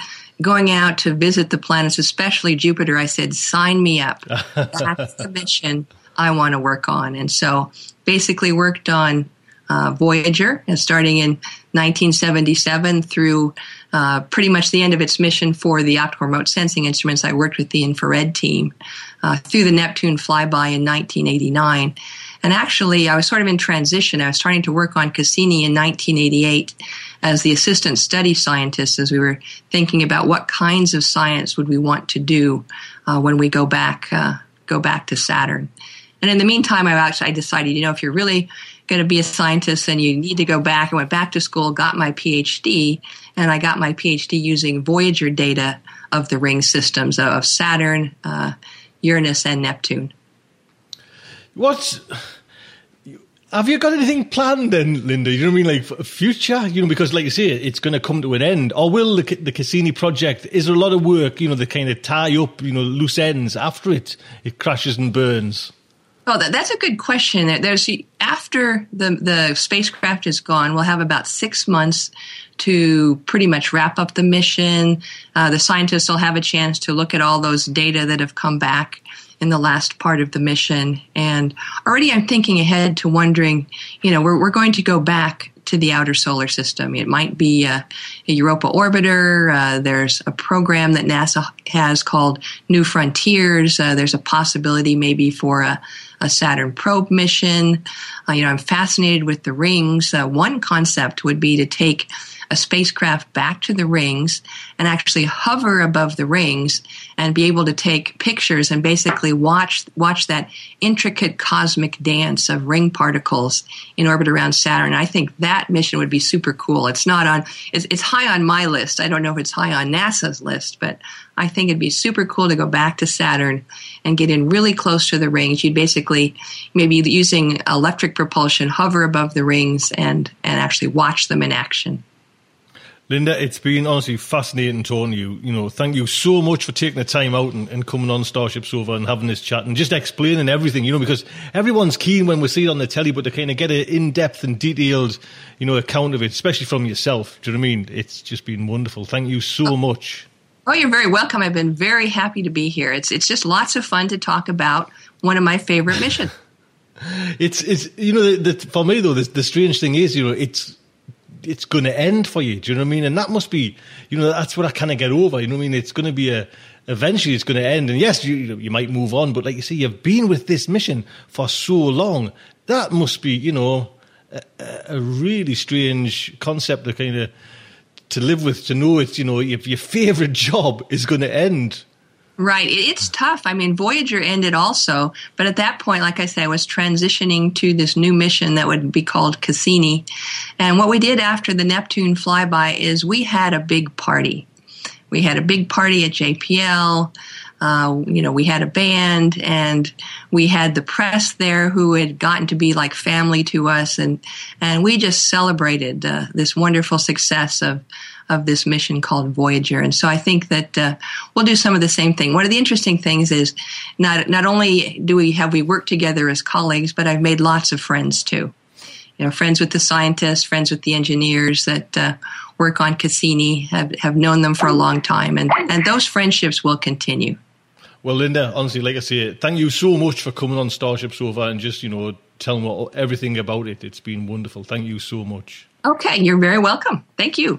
going out to visit the planets, especially Jupiter, I said, sign me up. That's the mission I want to work on. And so basically worked on Voyager, starting in 1977 through pretty much the end of its mission for the optical remote sensing instruments. I worked with the infrared team through the Neptune flyby in 1989. And actually, I was sort of in transition. I was starting to work on Cassini in 1988 as the assistant study scientist, as we were thinking about what kinds of science would we want to do when we go back to Saturn. And in the meantime, I decided, if you're really going to be a scientist, then you need to go back. I went back to school, got my PhD, and I got my PhD using Voyager data of the ring systems of Saturn, Uranus, and Neptune. Have you got anything planned then, Linda? You know what I mean? Like for future, because like you say, it's going to come to an end. Or will the Cassini project, is there a lot of work, that kind of tie up, loose ends after it crashes and burns? Oh, that's a good question. After the spacecraft is gone, we'll have about 6 months to pretty much wrap up the mission. The scientists will have a chance to look at all those data that have come back in the last part of the mission. And already I'm thinking ahead to wondering, we're going to go back to the outer solar system. It might be a Europa orbiter. There's a program that NASA has called New Frontiers. There's a possibility maybe for a Saturn probe mission. I'm fascinated with the rings. One concept would be to take a spacecraft back to the rings and actually hover above the rings and be able to take pictures and basically watch that intricate cosmic dance of ring particles in orbit around Saturn. I think that mission would be super cool. It's high on my list. I don't know if it's high on NASA's list, but I think it'd be super cool to go back to Saturn and get in really close to the rings. You'd basically, maybe using electric propulsion, hover above the rings and actually watch them in action. Linda, it's been honestly fascinating talking to you. Thank you so much for taking the time out and coming on Starship Sofa and having this chat and just explaining everything, because everyone's keen when we see it on the telly, but to kind of get an in-depth and detailed, account of it, especially from yourself. Do you know what I mean? It's just been wonderful. Thank you so much. Oh, you're very welcome. I've been very happy to be here. It's just lots of fun to talk about one of my favorite missions. It's for me though, the strange thing is, it's going to end for you. Do you know what I mean? And that must be, that's what I kind of get over. You know what I mean? It's going to be eventually it's going to end. And yes, you might move on, but like you say, you've been with this mission for so long. That must be, a really strange concept to kind of to live with, to know it's, if your favorite job is going to end. Right. It's tough. I mean, Voyager ended also, but at that point, like I said, I was transitioning to this new mission that would be called Cassini. And what we did after the Neptune flyby is we had a big party. We had a big party at JPL. We had a band, and we had the press there who had gotten to be like family to us. And we just celebrated this wonderful success of this mission called Voyager. And so I think that we'll do some of the same thing. One of the interesting things is not only have we worked together as colleagues, but I've made lots of friends too. Friends with the scientists, friends with the engineers that work on Cassini, have known them for a long time. And those friendships will continue. Well, Linda, honestly, like I say, thank you so much for coming on Starship Sofa and just, telling me everything about it. It's been wonderful. Thank you so much. Okay, you're very welcome. Thank you.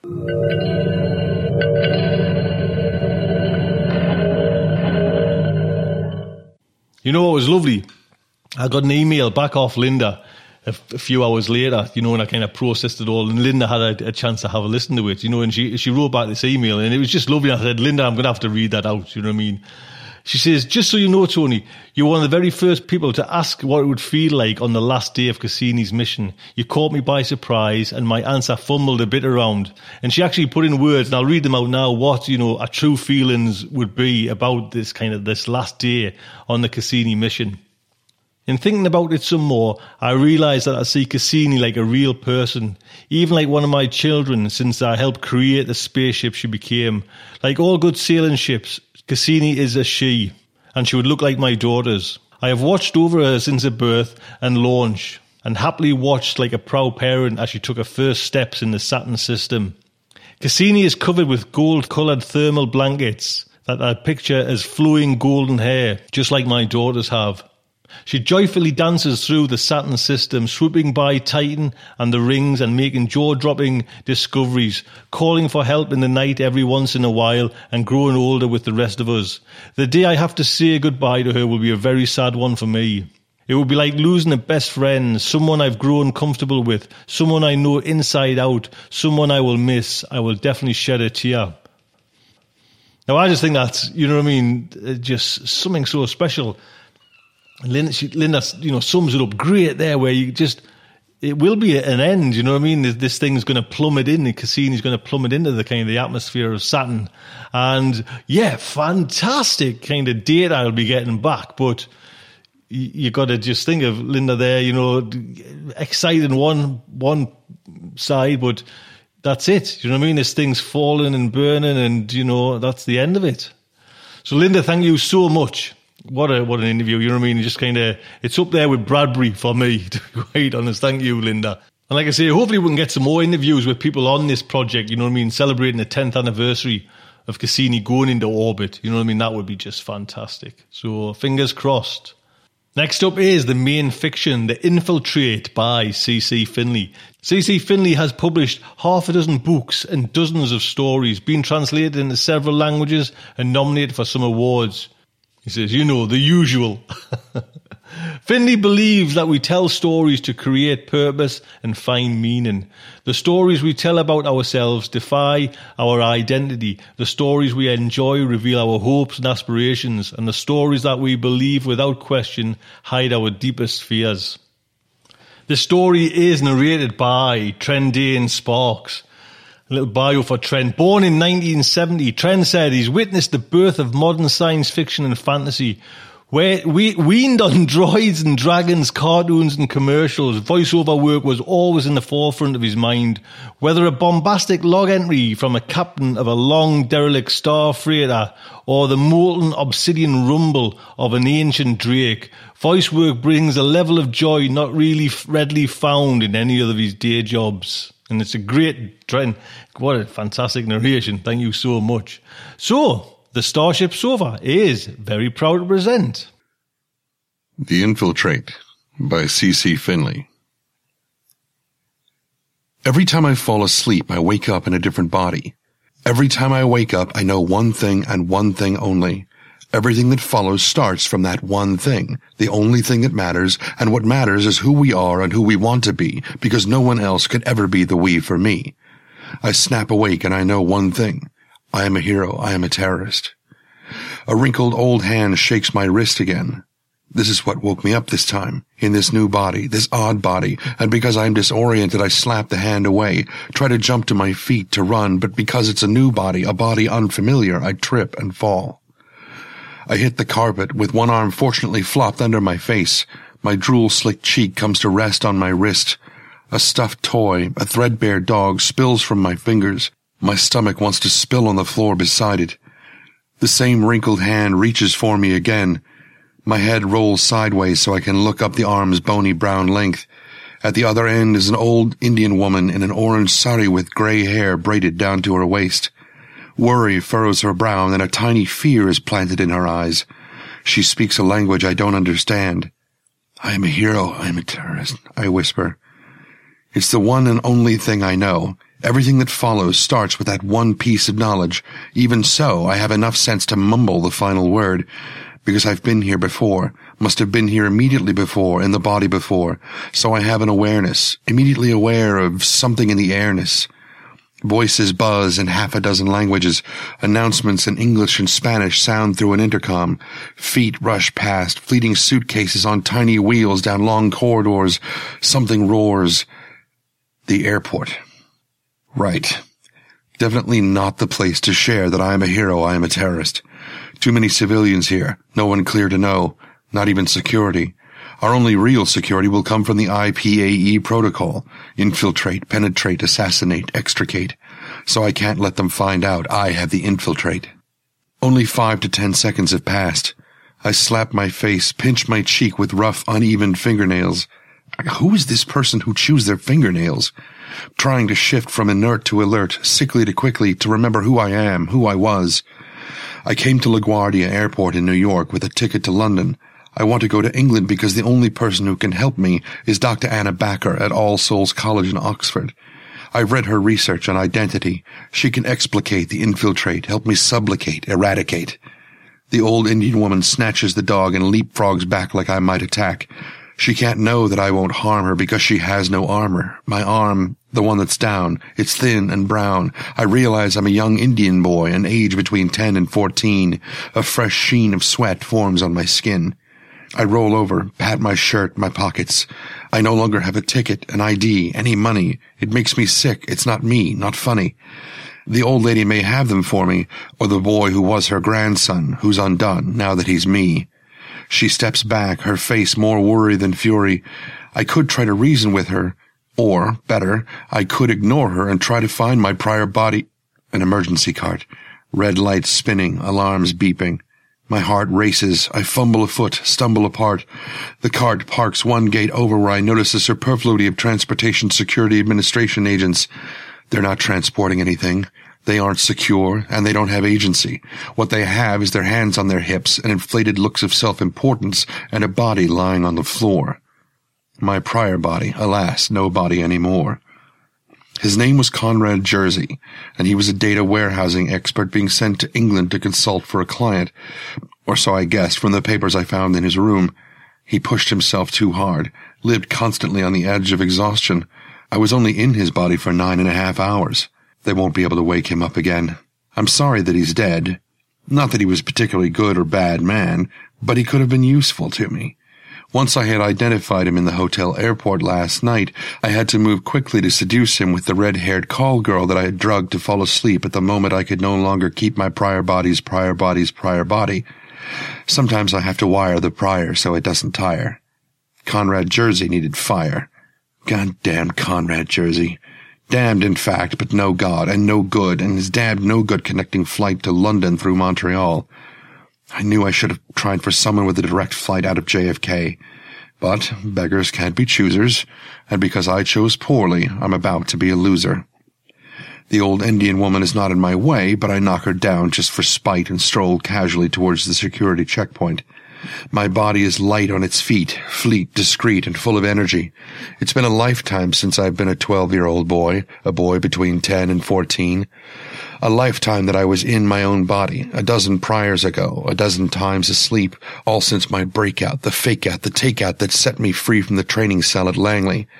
You know what was lovely? I got an email back off Linda a few hours later, and I kind of processed it all, and Linda had a chance to have a listen to it, and she wrote back this email, and it was just lovely. I said, Linda, I'm going to have to read that out, you know what I mean? She says, just so you know, Tony, you're one of the very first people to ask what it would feel like on the last day of Cassini's mission. You caught me by surprise, and my answer fumbled a bit around. And she actually put in words, and I'll read them out now, what, our true feelings would be about this last day on the Cassini mission. In thinking about it some more, I realise that I see Cassini like a real person, even like one of my children, since I helped create the spaceship she became. Like all good sailing ships, Cassini is a she, and she would look like my daughters. I have watched over her since her birth and launch, and happily watched like a proud parent as she took her first steps in the Saturn system. Cassini is covered with gold-coloured thermal blankets that I picture as flowing golden hair, just like my daughters have. She joyfully dances through the Saturn system, swooping by Titan and the rings and making jaw-dropping discoveries, calling for help in the night every once in a while and growing older with the rest of us. The day I have to say goodbye to her will be a very sad one for me. It would be like losing a best friend, someone I've grown comfortable with, someone I know inside out, someone I will miss. I will definitely shed a tear. Now, I just think that's, you know what I mean, just something so special. Linda, sums it up great there, where it will be an end, you know what I mean? This thing's going to plummet in, and Cassini's going to plummet into the kind of the atmosphere of Saturn. And yeah, fantastic kind of data I'll be getting back, but you got to just think of Linda there, exciting one side, but that's it. You know what I mean? This thing's falling and burning, and, that's the end of it. So Linda, thank you so much. What an interview, you know what I mean? Just kind of, it's up there with Bradbury for me, to be quite honest. Thank you, Linda. And like I say, hopefully we can get some more interviews with people on this project, you know what I mean? Celebrating the 10th anniversary of Cassini going into orbit, you know what I mean? That would be just fantastic. So fingers crossed. Next up is the main fiction, The Infiltrate by C.C. Finley. C.C. Finley has published half a dozen books and dozens of stories, been translated into several languages and nominated for some awards. He says, the usual. Finley believes that we tell stories to create purpose and find meaning. The stories we tell about ourselves defy our identity. The stories we enjoy reveal our hopes and aspirations. And the stories that we believe without question hide our deepest fears. The story is narrated by Trendane Sparks. A little bio for Trent. Born in 1970, Trent said he's witnessed the birth of modern science fiction and fantasy. Weaned on droids and dragons, cartoons and commercials, voiceover work was always in the forefront of his mind. Whether a bombastic log entry from a captain of a long derelict star freighter or the molten obsidian rumble of an ancient drake, voice work brings a level of joy not really readily found in any of his day jobs. And it's a great trend. What a fantastic narration. Thank you so much. So, the Starship Sofa is very proud to present The Infiltrate by C.C. Finley. Every time I fall asleep, I wake up in a different body. Every time I wake up, I know one thing and one thing only. Everything that follows starts from that one thing, the only thing that matters, and what matters is who we are and who we want to be, because no one else could ever be the we for me. I snap awake and I know one thing. I am a hero. I am a terrorist. A wrinkled old hand shakes my wrist again. This is what woke me up this time, in this new body, this odd body, and because I am disoriented, I slap the hand away, try to jump to my feet to run, but because it's a new body, a body unfamiliar, I trip and fall. I hit the carpet with one arm fortunately flopped under my face. My drool-slicked cheek comes to rest on my wrist. A stuffed toy, a threadbare dog, spills from my fingers. My stomach wants to spill on the floor beside it. The same wrinkled hand reaches for me again. My head rolls sideways so I can look up the arm's bony brown length. At the other end is an old Indian woman in an orange sari with gray hair braided down to her waist. Worry furrows her brow and a tiny fear is planted in her eyes. She speaks a language I don't understand. I am a hero. I am a terrorist, I whisper. It's the one and only thing I know. Everything that follows starts with that one piece of knowledge. Even so, I have enough sense to mumble the final word, because I've been here before, must have been here immediately before, in the body before, so I have an awareness, immediately aware of something in the airness. Voices buzz in half a dozen languages. Announcements in English and Spanish sound through an intercom. Feet rush past, fleeting suitcases on tiny wheels down long corridors. Something roars. The airport. Right. Definitely not the place to share that I am a hero, I am a terrorist. Too many civilians here. No one clear to know. Not even security. Our only real security will come from the IPAE protocol. Infiltrate, penetrate, assassinate, extricate. So I can't let them find out I have the infiltrate. Only 5 to 10 seconds have passed. I slap my face, pinch my cheek with rough, uneven fingernails. Who is this person who chews their fingernails? trying to shift from inert to alert, sickly to quickly, to remember who I am, who I was. I came to LaGuardia Airport in New York with a ticket to London. I want to go to England because the only person who can help me is Dr. Anna Backer at All Souls College in Oxford. I've read her research on identity. She can explicate the infiltrate, help me sublocate, eradicate. The old Indian woman snatches the dog and leapfrogs back like I might attack. She can't know that I won't harm her because she has no armor. My arm, the one that's down, it's thin and brown. I realize I'm a young Indian boy, an age between 10 and 14. A fresh sheen of sweat forms on my skin. I roll over, pat my shirt, my pockets. I no longer have a ticket, an ID, any money. It makes me sick. It's not me, not funny. The old lady may have them for me, or the boy who was her grandson, who's undone, now that he's me. She steps back, her face more worry than fury. I could try to reason with her, or, better, I could ignore her and try to find my prior body. An emergency cart. Red lights spinning, alarms beeping. My heart races. I fumble a foot, stumble apart. The cart parks one gate over where I notice a superfluity of Transportation Security Administration agents. They're not transporting anything. They aren't secure, and they don't have agency. What they have is their hands on their hips and inflated looks of self-importance and a body lying on the floor. My prior body, alas, no body anymore. His name was Conrad Jersey, and he was a data warehousing expert being sent to England to consult for a client, or so I guessed from the papers I found in his room. He pushed himself too hard, lived constantly on the edge of exhaustion. I was only in his body for 9.5 hours. They won't be able to wake him up again. I'm sorry that he's dead. Not that he was a particularly good or bad man, but he could have been useful to me. Once I had identified him in the hotel airport last night, I had to move quickly to seduce him with the red-haired call girl that I had drugged to fall asleep at the moment I could no longer keep my prior body's prior body. Sometimes I have to wire the prior so it doesn't tire. Conrad Jersey needed fire. Goddamn Conrad Jersey. Damned, in fact, but no God, and no good, and his damned no good connecting flight to London through Montreal. I knew I should have tried for someone with a direct flight out of JFK. But beggars can't be choosers, and because I chose poorly, I'm about to be a loser. The old Indian woman is not in my way, but I knock her down just for spite and stroll casually towards the security checkpoint. My body is light on its feet, fleet, discreet, and full of energy. It's been a lifetime since I've been a 12-year-old boy, a boy between 10 and 14. A lifetime that I was in my own body, a dozen priors ago, a dozen times asleep, all since my breakout, the fake-out, the take-out that set me free from the training cell at Langley.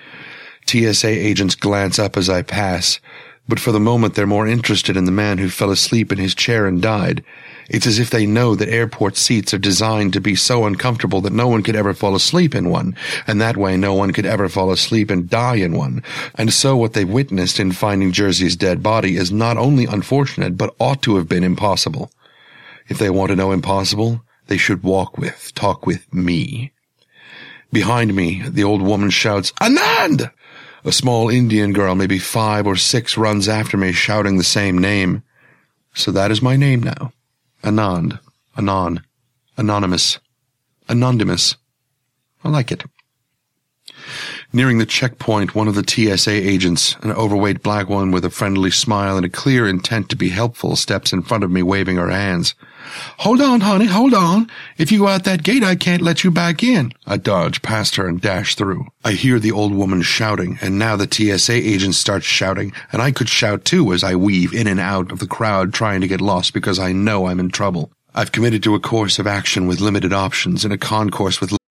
TSA agents glance up as I pass, but for the moment they're more interested in the man who fell asleep in his chair and died. It's as if they know that airport seats are designed to be so uncomfortable that no one could ever fall asleep in one, and that way no one could ever fall asleep and die in one. And so what they've witnessed in finding Jersey's dead body is not only unfortunate, but ought to have been impossible. If they want to know impossible, they should talk with me. Behind me, the old woman shouts, "Anand!" A small Indian girl, maybe 5 or 6, runs after me, shouting the same name. So that is my name now. Anand. Anon. Anonymous. Anonymous. I like it. Nearing the checkpoint, one of the TSA agents, an overweight black one with a friendly smile and a clear intent to be helpful, steps in front of me waving her hands. "Hold on, honey, hold on. If you go out that gate, I can't let you back in." I dodge past her and dash through. I hear the old woman shouting, and now the TSA agent starts shouting, and I could shout too as I weave in and out of the crowd trying to get lost because I know I'm in trouble. I've committed to a course of action with limited options and a concourse with...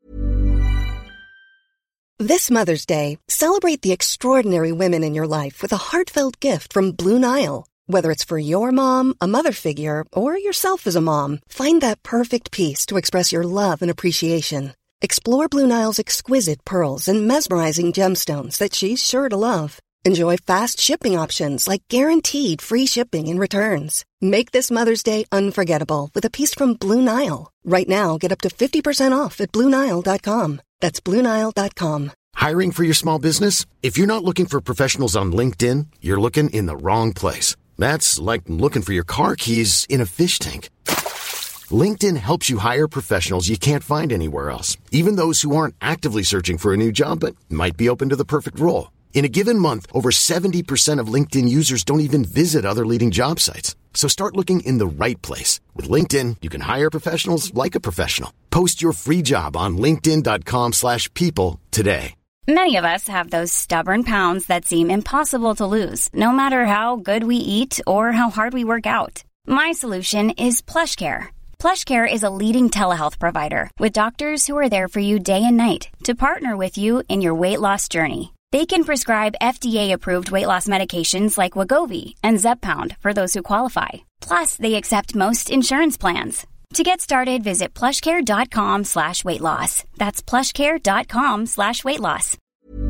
This Mother's Day, celebrate the extraordinary women in your life with a heartfelt gift from Blue Nile. Whether it's for your mom, a mother figure, or yourself as a mom, find that perfect piece to express your love and appreciation. Explore Blue Nile's exquisite pearls and mesmerizing gemstones that she's sure to love. Enjoy fast shipping options like guaranteed free shipping and returns. Make this Mother's Day unforgettable with a piece from Blue Nile. Right now, get up to 50% off at BlueNile.com. That's BlueNile.com. Hiring for your small business? If you're not looking for professionals on LinkedIn, you're looking in the wrong place. That's like looking for your car keys in a fish tank. LinkedIn helps you hire professionals you can't find anywhere else, even those who aren't actively searching for a new job but might be open to the perfect role. In a given month, over 70% of LinkedIn users don't even visit other leading job sites. So start looking in the right place. With LinkedIn, you can hire professionals like a professional. Post your free job on linkedin.com/people today. Many of us have those stubborn pounds that seem impossible to lose, no matter how good we eat or how hard we work out. My solution is PlushCare. PlushCare is a leading telehealth provider with doctors who are there for you day and night to partner with you in your weight loss journey. They can prescribe FDA-approved weight loss medications like Wegovy and Zepbound for those who qualify. Plus, they accept most insurance plans. To get started, visit plushcare.com/weightloss. That's plushcare.com/weightloss.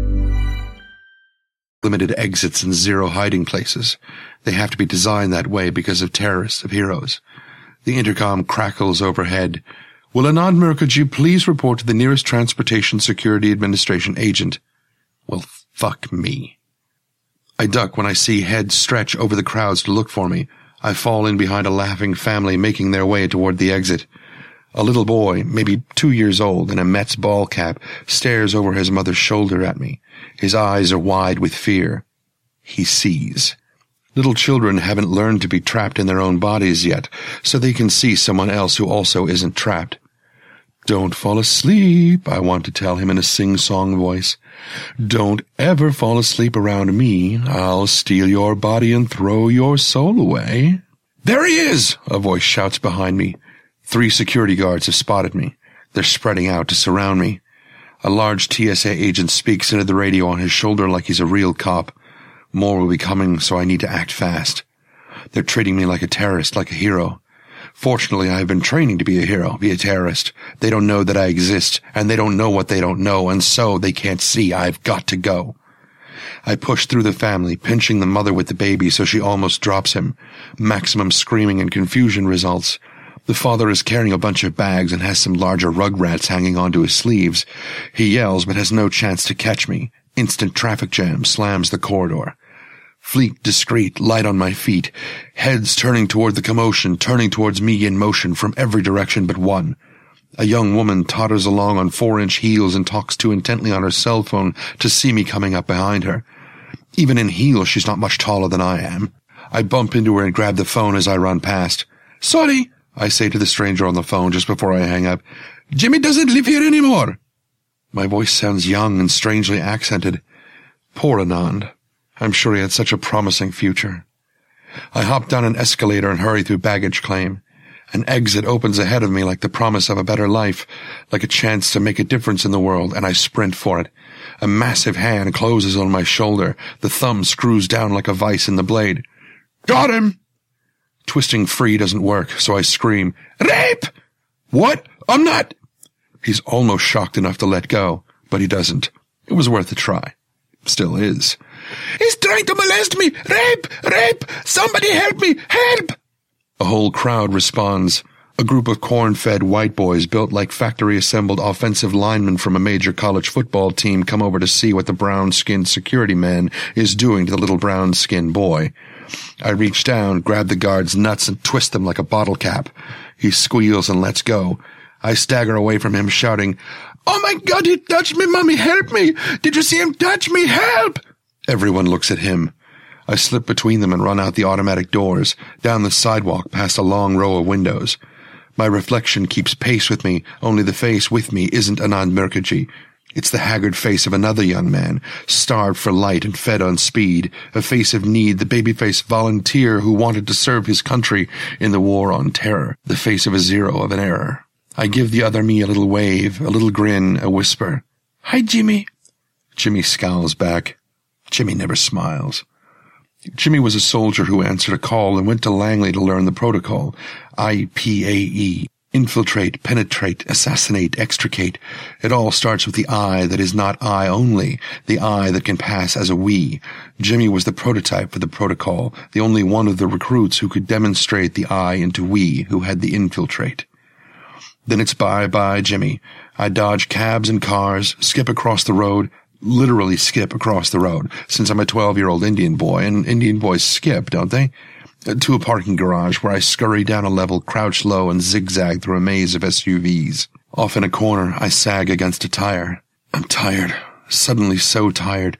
Limited exits and zero hiding places. They have to be designed that way because of terrorists of heroes. The intercom crackles overhead. Will Anand Mukherjee please report to the nearest Transportation Security Administration agent? Well, fuck me. I duck when I see heads stretch over the crowds to look for me. I fall in behind a laughing family making their way toward the exit. A little boy, maybe 2 years old, in a Mets ball cap, stares over his mother's shoulder at me. His eyes are wide with fear. He sees. Little children haven't learned to be trapped in their own bodies yet, so they can see someone else who also isn't trapped. Don't fall asleep, I want to tell him in a sing-song voice. Don't ever fall asleep around me. I'll steal your body and throw your soul away. There he is, a voice shouts behind me. 3 security guards have spotted me. They're spreading out to surround me. A large TSA agent speaks into the radio on his shoulder like he's a real cop. More will be coming, so I need to act fast. They're treating me like a terrorist, like a hero. Fortunately, I have been training to be a hero, be a terrorist. They don't know that I exist, and they don't know what they don't know, and so they can't see. I've got to go. I push through the family, pinching the mother with the baby so she almost drops him. Maximum screaming and confusion results. The father is carrying a bunch of bags and has some larger rugrats hanging onto his sleeves. He yells but has no chance to catch me. Instant traffic jam slams the corridor. Fleet, discreet, light on my feet, heads turning toward the commotion, turning towards me in motion from every direction but one. A young woman totters along on 4-inch heels and talks too intently on her cell phone to see me coming up behind her. Even in heels, she's not much taller than I am. I bump into her and grab the phone as I run past. Sorry, I say to the stranger on the phone just before I hang up. Jimmy doesn't live here anymore. My voice sounds young and strangely accented. Poor Anand. I'm sure he had such a promising future. I hop down an escalator and hurry through baggage claim. An exit opens ahead of me like the promise of a better life, like a chance to make a difference in the world, and I sprint for it. A massive hand closes on my shoulder. The thumb screws down like a vice in the blade. Got him! Twisting free doesn't work, so I scream, Rape! What? I'm not... He's almost shocked enough to let go, but he doesn't. It was worth a try. Still is. He's trying to molest me! Rape! Rape! Somebody help me! Help! A whole crowd responds. A group of corn-fed white boys built like factory-assembled offensive linemen from a major college football team come over to see what the brown-skinned security man is doing to the little brown-skinned boy. I reach down, grab the guard's nuts, and twist them like a bottle cap. He squeals and lets go. I stagger away from him, shouting, Oh my God, he touched me, Mommy, help me! Did you see him touch me? Help! Everyone looks at him. I slip between them and run out the automatic doors, down the sidewalk past a long row of windows. My reflection keeps pace with me, only the face with me isn't Anand Mukherjee. It's the haggard face of another young man, starved for light and fed on speed, a face of need, the baby-faced volunteer who wanted to serve his country in the war on terror, the face of a zero of an error. I give the other me a little wave, a little grin, a whisper. Hi, Jimmy. Jimmy scowls back. Jimmy never smiles. Jimmy was a soldier who answered a call and went to Langley to learn the protocol. IPAE. Infiltrate, penetrate, assassinate, extricate. It all starts with the I that is not I only, the I that can pass as a we. Jimmy was the prototype for the protocol, the only one of the recruits who could demonstrate the I into we, who had the infiltrate. Then it's bye-bye, Jimmy. I dodge cabs and cars, skip across the road, literally skip across the road, since I'm a 12-year-old Indian boy, and Indian boys skip, don't they? To a parking garage where I scurry down a level, crouch low, and zigzag through a maze of SUVs. Off in a corner, I sag against a tire. I'm tired. Suddenly so tired.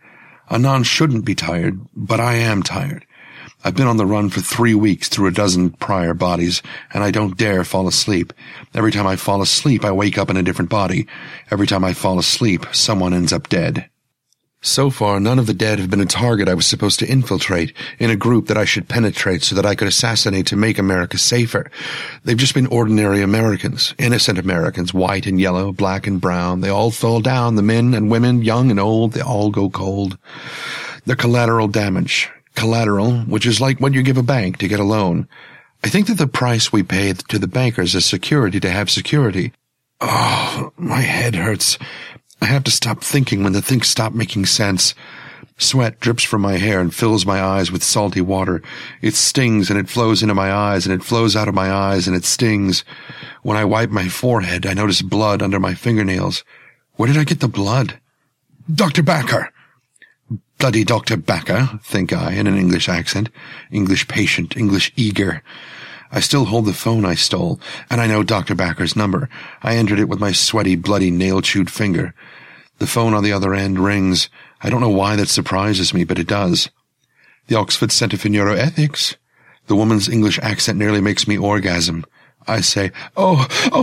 A non shouldn't be tired, but I am tired. I've been on the run for 3 weeks through a dozen prior bodies, and I don't dare fall asleep. Every time I fall asleep, I wake up in a different body. Every time I fall asleep, someone ends up dead. So far, none of the dead have been a target I was supposed to infiltrate, in a group that I should penetrate so that I could assassinate to make America safer. They've just been ordinary Americans, innocent Americans, white and yellow, black and brown. They all fall down, the men and women, young and old, they all go cold. They're collateral damage. Collateral, which is like what you give a bank to get a loan. I think that the price we pay to the bankers is security to have security. Oh, my head hurts. I have to stop thinking when the things stop making sense. Sweat drips from my hair and fills my eyes with salty water. It stings and it flows into my eyes and it flows out of my eyes and it stings. When I wipe my forehead, I notice blood under my fingernails. Where did I get the blood? Dr. Backer! Bloody Dr. Backer, think I, in an English accent. English patient, English eager. I still hold the phone I stole, and I know Dr. Backer's number. I entered it with my sweaty, bloody, nail-chewed finger. The phone on the other end rings. I don't know why that surprises me, but it does. The Oxford Centre for Neuroethics. The woman's English accent nearly makes me orgasm. I say, oh.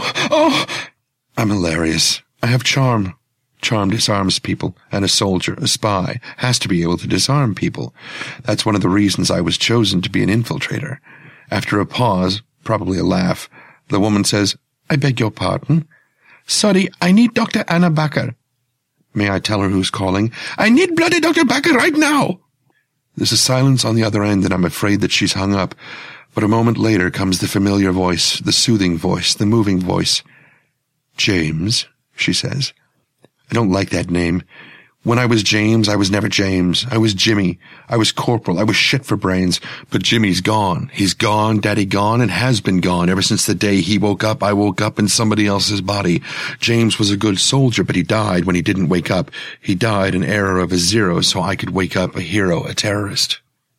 I'm hilarious. I have charm. Charm disarms people, and a soldier, a spy, has to be able to disarm people. That's one of the reasons I was chosen to be an infiltrator. After a pause, probably a laugh, the woman says, I beg your pardon? Sorry, I need Dr. Anna Backer. May I tell her who's calling? I need bloody Dr. Backer right now! There's a silence on the other end, and I'm afraid that she's hung up. But a moment later comes the familiar voice, the soothing voice, the moving voice. James, she says. I don't like that name. When I was James, I was never James. I was Jimmy. I was Corporal. I was shit for brains. But Jimmy's gone. He's gone, Daddy gone, and has been gone ever since the day he woke up. I woke up in somebody else's body. James was a good soldier, but he died when he didn't wake up. He died an error of a zero so I could wake up a hero, a terrorist.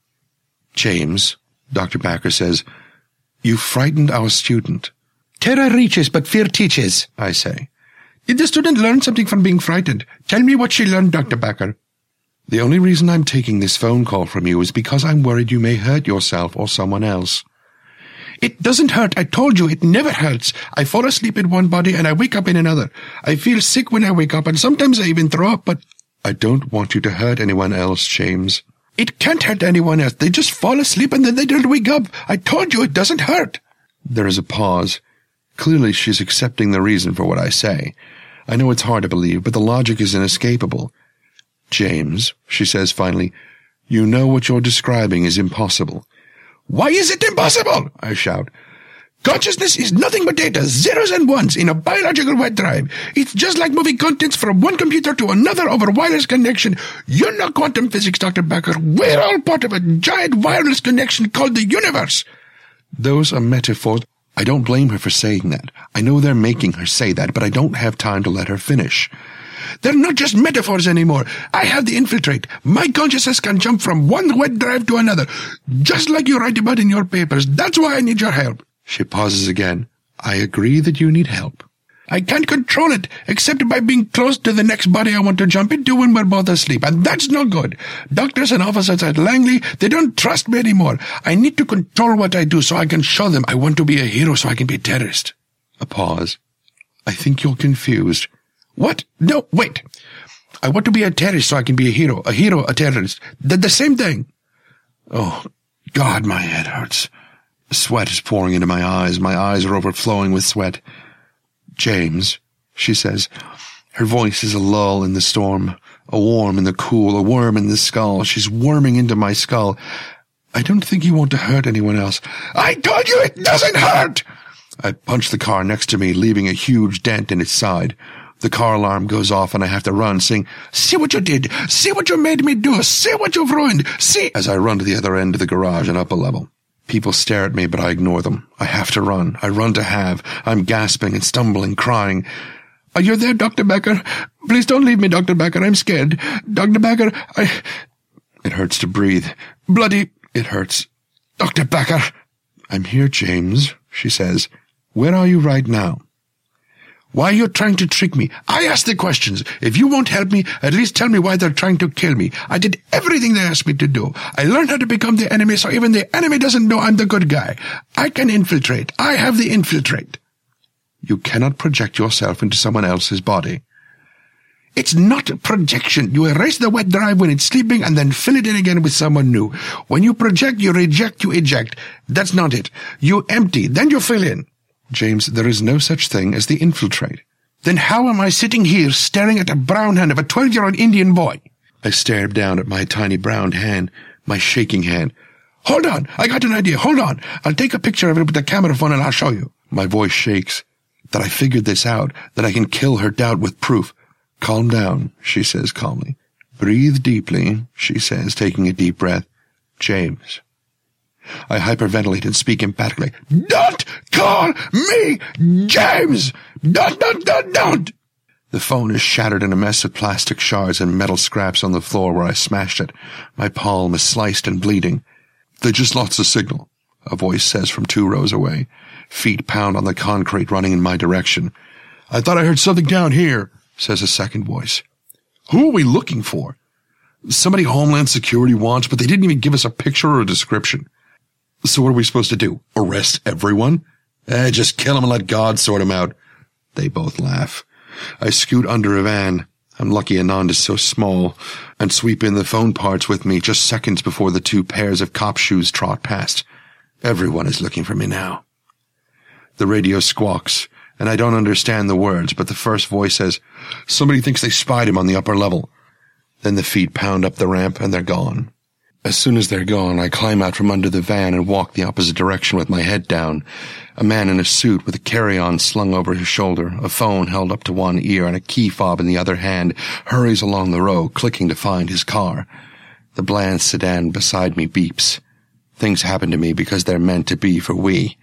James, Dr. Backer says, you frightened our student. Terror reaches, but fear teaches, I say. Did the student learn something from being frightened? Tell me what she learned, Dr. Backer. The only reason I'm taking this phone call from you is because I'm worried you may hurt yourself or someone else. It doesn't hurt. I told you it never hurts. I fall asleep in one body and I wake up in another. I feel sick when I wake up and sometimes I even throw up, but I don't want you to hurt anyone else, James. It can't hurt anyone else. They just fall asleep and then they don't wake up. I told you it doesn't hurt. There is a pause. Clearly she's accepting the reason for what I say. I know it's hard to believe, but the logic is inescapable. James, she says finally, you know what you're describing is impossible. Why is it impossible? I shout. Consciousness is nothing but data, zeros and ones, in a biological web drive. It's just like moving contents from one computer to another over wireless connection. You know quantum physics, Dr. Backer. We're all part of a giant wireless connection called the universe. Those are metaphors. I don't blame her for saying that. I know they're making her say that, but I don't have time to let her finish. They're not just metaphors anymore. I have the infiltrate. My consciousness can jump from one web drive to another, just like you write about in your papers. That's why I need your help. She pauses again. I agree that you need help. I can't control it, except by being close to the next body I want to jump into when we're both asleep, and that's no good. Doctors and officers at Langley, they don't trust me anymore. I need to control what I do so I can show them I want to be a hero so I can be a terrorist. A pause. I think you're confused. What? No, wait. I want to be a terrorist so I can be a hero, a terrorist. They're the same thing. Oh, God, my head hurts. Sweat is pouring into my eyes. My eyes are overflowing with sweat. James, she says. Her voice is a lull in the storm, a warm in the cool, a worm in the skull. She's worming into my skull. I don't think you want to hurt anyone else. I told you it doesn't hurt! I punch the car next to me, leaving a huge dent in its side. The car alarm goes off and I have to run, saying, see what you did! See what you made me do! See what you've ruined! See! As I run to the other end of the garage and up a level. People stare at me, but I ignore them. I have to run. I run to have. I'm gasping and stumbling, crying. Are you there, Dr. Backer? Please don't leave me, Dr. Backer. I'm scared. Dr. Backer, It hurts to breathe. Bloody, it hurts. Dr. Backer! I'm here, James, she says. Where are you right now? Why are you trying to trick me? I ask the questions. If you won't help me, at least tell me why they're trying to kill me. I did everything they asked me to do. I learned how to become the enemy, so even the enemy doesn't know I'm the good guy. I can infiltrate. I have the infiltrate. You cannot project yourself into someone else's body. It's not a projection. You erase the wet drive when it's sleeping and then fill it in again with someone new. When you project, you reject, you eject. That's not it. You empty, then you fill in. James, there is no such thing as the infiltrate. Then how am I sitting here staring at a brown hand of a 12-year-old Indian boy? I stared down at my tiny brown hand, my shaking hand. Hold on, I got an idea. Hold on. I'll take a picture of it with the camera phone and I'll show you. My voice shakes. That I figured this out, that I can kill her doubt with proof. Calm down, she says calmly. Breathe deeply, she says, taking a deep breath. James. I hyperventilate and speak emphatically. Don't call me James! Don't! The phone is shattered in a mess of plastic shards and metal scraps on the floor where I smashed it. My palm is sliced and bleeding. They just lost the signal, a voice says from 2 rows away. Feet pound on the concrete running in my direction. I thought I heard something down here, says a second voice. Who are we looking for? Somebody Homeland Security wants, but they didn't even give us a picture or a description. So what are we supposed to do? Arrest everyone? Just kill them and let God sort them out. They both laugh. I scoot under a van. I'm lucky Anand is so small, and sweep in the phone parts with me just seconds before the 2 pairs of cop shoes trot past. Everyone is looking for me now. The radio squawks, and I don't understand the words, but the first voice says, somebody thinks they spied him on the upper level. Then the feet pound up the ramp, and they're gone. As soon as they're gone, I climb out from under the van and walk the opposite direction with my head down. A man in a suit with a carry-on slung over his shoulder, a phone held up to one ear and a key fob in the other hand, hurries along the row, clicking to find his car. The bland sedan beside me beeps. Things happen to me because they're meant to be for we.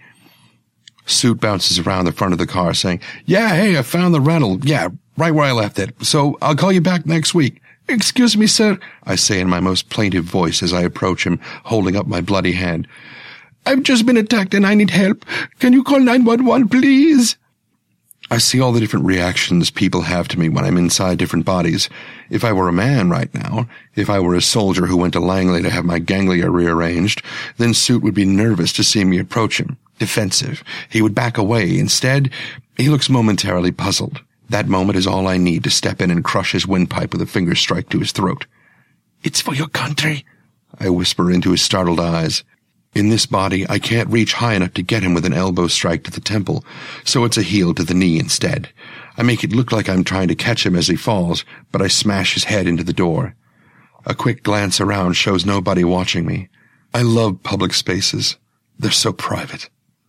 Suit bounces around the front of the car saying, yeah, hey, I found the rental. Yeah, right where I left it. So I'll call you back next week. Excuse me, sir, I say in my most plaintive voice as I approach him, holding up my bloody hand. I've just been attacked and I need help. Can you call 911, please? I see all the different reactions people have to me when I'm inside different bodies. If I were a man right now, if I were a soldier who went to Langley to have my ganglia rearranged, then Suit would be nervous to see me approach him, defensive. He would back away. Instead, he looks momentarily puzzled. That moment is all I need to step in and crush his windpipe with a finger strike to his throat. It's for your country, I whisper into his startled eyes. In this body, I can't reach high enough to get him with an elbow strike to the temple, so it's a heel to the knee instead. I make it look like I'm trying to catch him as he falls, but I smash his head into the door. A quick glance around shows nobody watching me. I love public spaces. They're so private.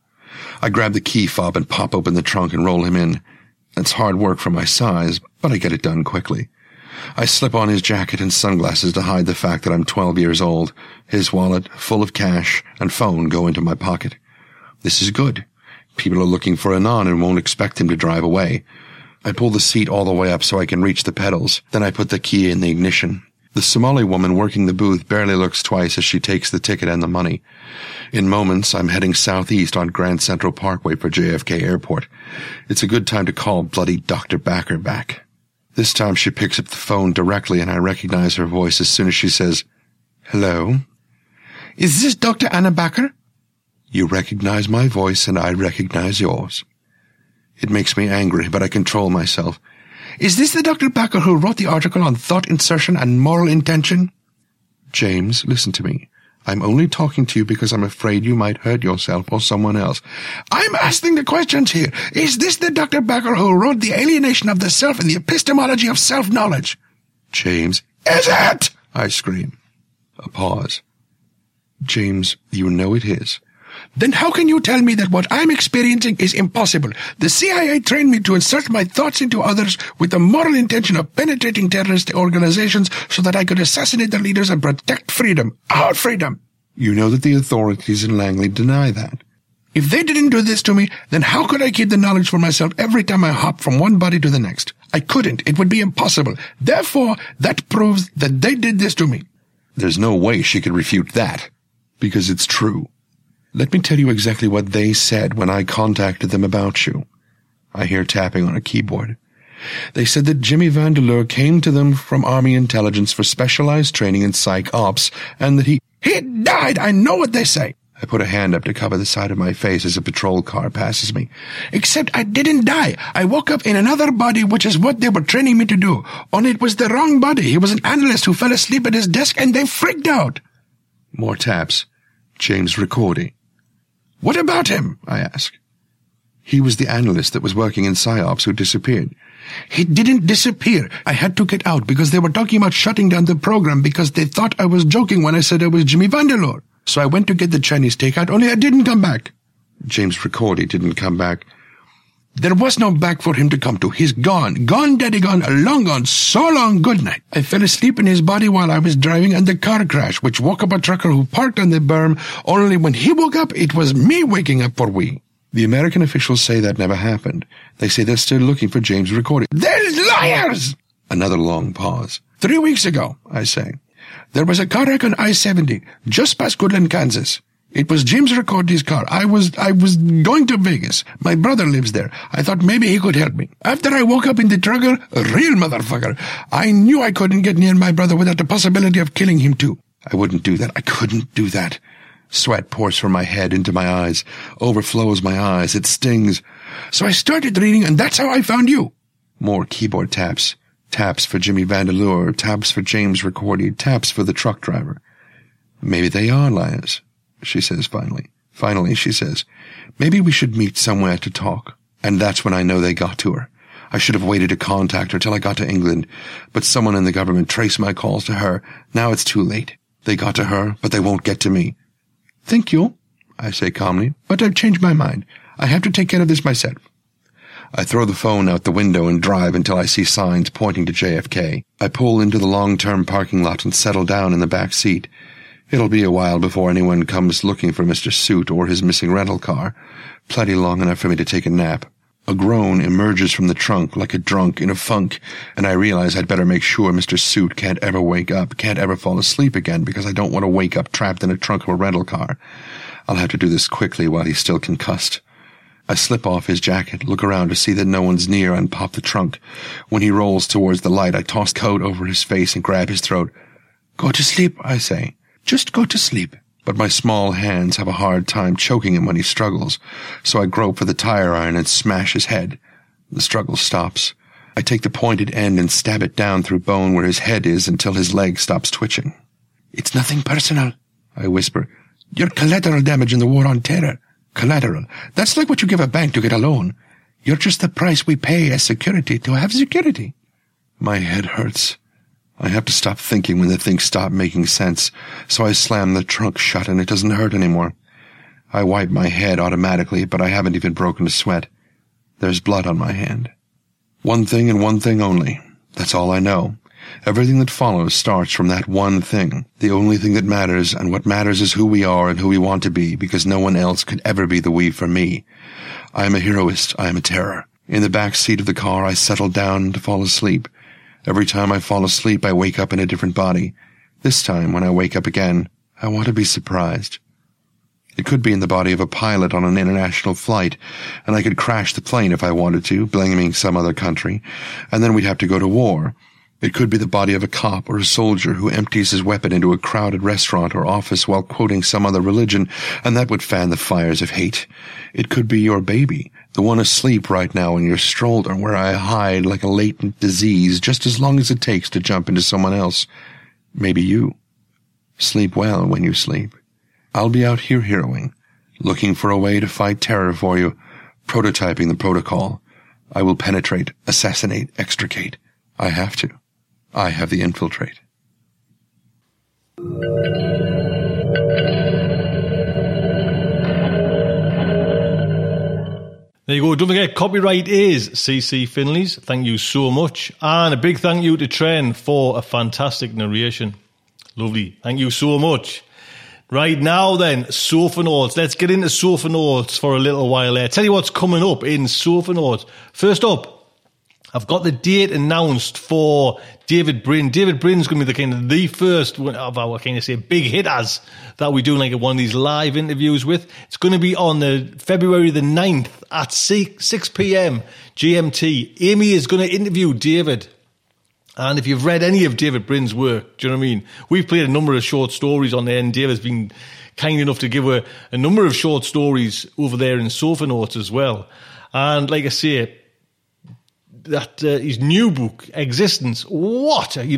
I grab the key fob and pop open the trunk and roll him in. It's hard work for my size, but I get it done quickly. I slip on his jacket and sunglasses to hide the fact that I'm 12 years old. His wallet, full of cash, and phone go into my pocket. This is good. People are looking for Anand and won't expect him to drive away. I pull the seat all the way up so I can reach the pedals. Then I put the key in the ignition. The Somali woman working the booth barely looks twice as she takes the ticket and the money. In moments, I'm heading southeast on Grand Central Parkway for JFK Airport. It's a good time to call bloody Dr. Backer back. This time she picks up the phone directly and I recognize her voice as soon as she says, Hello? Is this Dr. Anna Backer? You recognize my voice and I recognize yours. It makes me angry, but I control myself. Is this the Dr. Backer who wrote the article on thought insertion and moral intention? James, listen to me. I'm only talking to you because I'm afraid you might hurt yourself or someone else. I'm asking the questions here. Is this the Dr. Backer who wrote The Alienation of the Self and the Epistemology of Self-Knowledge? James, is it? I scream. A pause. James, you know it is. Then how can you tell me that what I'm experiencing is impossible? The CIA trained me to insert my thoughts into others with the moral intention of penetrating terrorist organizations so that I could assassinate their leaders and protect freedom, our freedom. You know that the authorities in Langley deny that. If they didn't do this to me, then how could I keep the knowledge for myself every time I hop from one body to the next? I couldn't. It would be impossible. Therefore, that proves that they did this to me. There's no way she could refute that, because it's true. Let me tell you exactly what they said when I contacted them about you. I hear tapping on a keyboard. They said that Jimmy Vandeleur came to them from Army intelligence for specialized training in psych ops, and that he died! I know what they say! I put a hand up to cover the side of my face as a patrol car passes me. Except I didn't die. I woke up in another body, which is what they were training me to do. Only it was the wrong body. He was an analyst who fell asleep at his desk, and they freaked out. More taps. James Ricordi. What about him? I ask. He was the analyst that was working in PsyOps who disappeared. He didn't disappear. I had to get out because they were talking about shutting down the program because they thought I was joking when I said I was Jimmy Vandeleur. So I went to get the Chinese takeout, only I didn't come back. James Ricordi didn't come back. There was no back for him to come to. He's gone. Gone, daddy, gone. Long gone. So long. Good night. I fell asleep in his body while I was driving, and the car crashed, which woke up a trucker who parked on the berm. Only when he woke up, it was me waking up for we. The American officials say that never happened. They say they're still looking for James Ricordi. They're liars! Another long pause. 3 weeks ago, I say, there was a car wreck on I-70, just past Goodland, Kansas. It was James Ricordi's car. I was going to Vegas. My brother lives there. I thought maybe he could help me. After I woke up in the trucker, a real motherfucker, I knew I couldn't get near my brother without the possibility of killing him too. I wouldn't do that. I couldn't do that. Sweat pours from my head into my eyes, overflows my eyes. It stings. So I started reading, and that's how I found you. More keyboard taps. Taps for Jimmy Vandeleur, taps for James Ricordi, taps for the truck driver. Maybe they are liars, she says finally. Finally, she says, maybe we should meet somewhere to talk. And that's when I know they got to her. I should have waited to contact her till I got to England, but someone in the government traced my calls to her. Now it's too late. They got to her, but they won't get to me. Thank you, I say calmly, but I've changed my mind. I have to take care of this myself. I throw the phone out the window and drive until I see signs pointing to JFK. I pull into the long-term parking lot and settle down in the back seat. It'll be a while before anyone comes looking for Mr. Suit or his missing rental car. Plenty long enough for me to take a nap. A groan emerges from the trunk like a drunk in a funk, and I realize I'd better make sure Mr. Suit can't ever wake up, can't ever fall asleep again, because I don't want to wake up trapped in a trunk of a rental car. I'll have to do this quickly while he's still concussed. I slip off his jacket, look around to see that no one's near, and pop the trunk. When he rolls towards the light, I toss the coat over his face and grab his throat. Go to sleep, I say. Just go to sleep. But my small hands have a hard time choking him when he struggles, so I grope for the tire iron and smash his head. The struggle stops. I take the pointed end and stab it down through bone where his head is until his leg stops twitching. It's nothing personal, I whisper. You're collateral damage in the war on terror. Collateral. That's like what you give a bank to get a loan. You're just the price we pay as security to have security. My head hurts. I have to stop thinking when the things stop making sense, so I slam the trunk shut and it doesn't hurt anymore. I wipe my head automatically, but I haven't even broken a sweat. There's blood on my hand. One thing and one thing only. That's all I know. Everything that follows starts from that one thing, the only thing that matters, and what matters is who we are and who we want to be, because no one else could ever be the we for me. I am a heroist. I am a terror. In the back seat of the car, I settle down to fall asleep. Every time I fall asleep, I wake up in a different body. This time, when I wake up again, I want to be surprised. It could be in the body of a pilot on an international flight, and I could crash the plane if I wanted to, blaming some other country, and then we'd have to go to war. It could be the body of a cop or a soldier who empties his weapon into a crowded restaurant or office while quoting some other religion, and that would fan the fires of hate. It could be your baby, the one asleep right now in your stroller, where I hide like a latent disease just as long as it takes to jump into someone else. Maybe you. Sleep well when you sleep. I'll be out here heroing, looking for a way to fight terror for you, prototyping the protocol. I will penetrate, assassinate, extricate. I have to. I have the infiltrate. There you go. Don't forget, copyright is CC Finley's. Thank you so much. And a big thank you to Tren for a fantastic narration. Lovely. Thank you so much. Right now then, Sofa Notes. Let's get into Sofa Notes for a little while there. Tell you what's coming up in Sofa Notes. First up, I've got the date announced for David Brin. David Brin's going to be the first one of our big hitters that we do like one of these live interviews with. It's going to be on the February the 9th at 6 p.m. GMT. Amy is going to interview David. And if you've read any of David Brin's work, do you know what I mean? We've played a number of short stories on there, and David's been kind enough to give a number of short stories over there in Sofa Notes as well. And like I say, that his new book, Existence, what a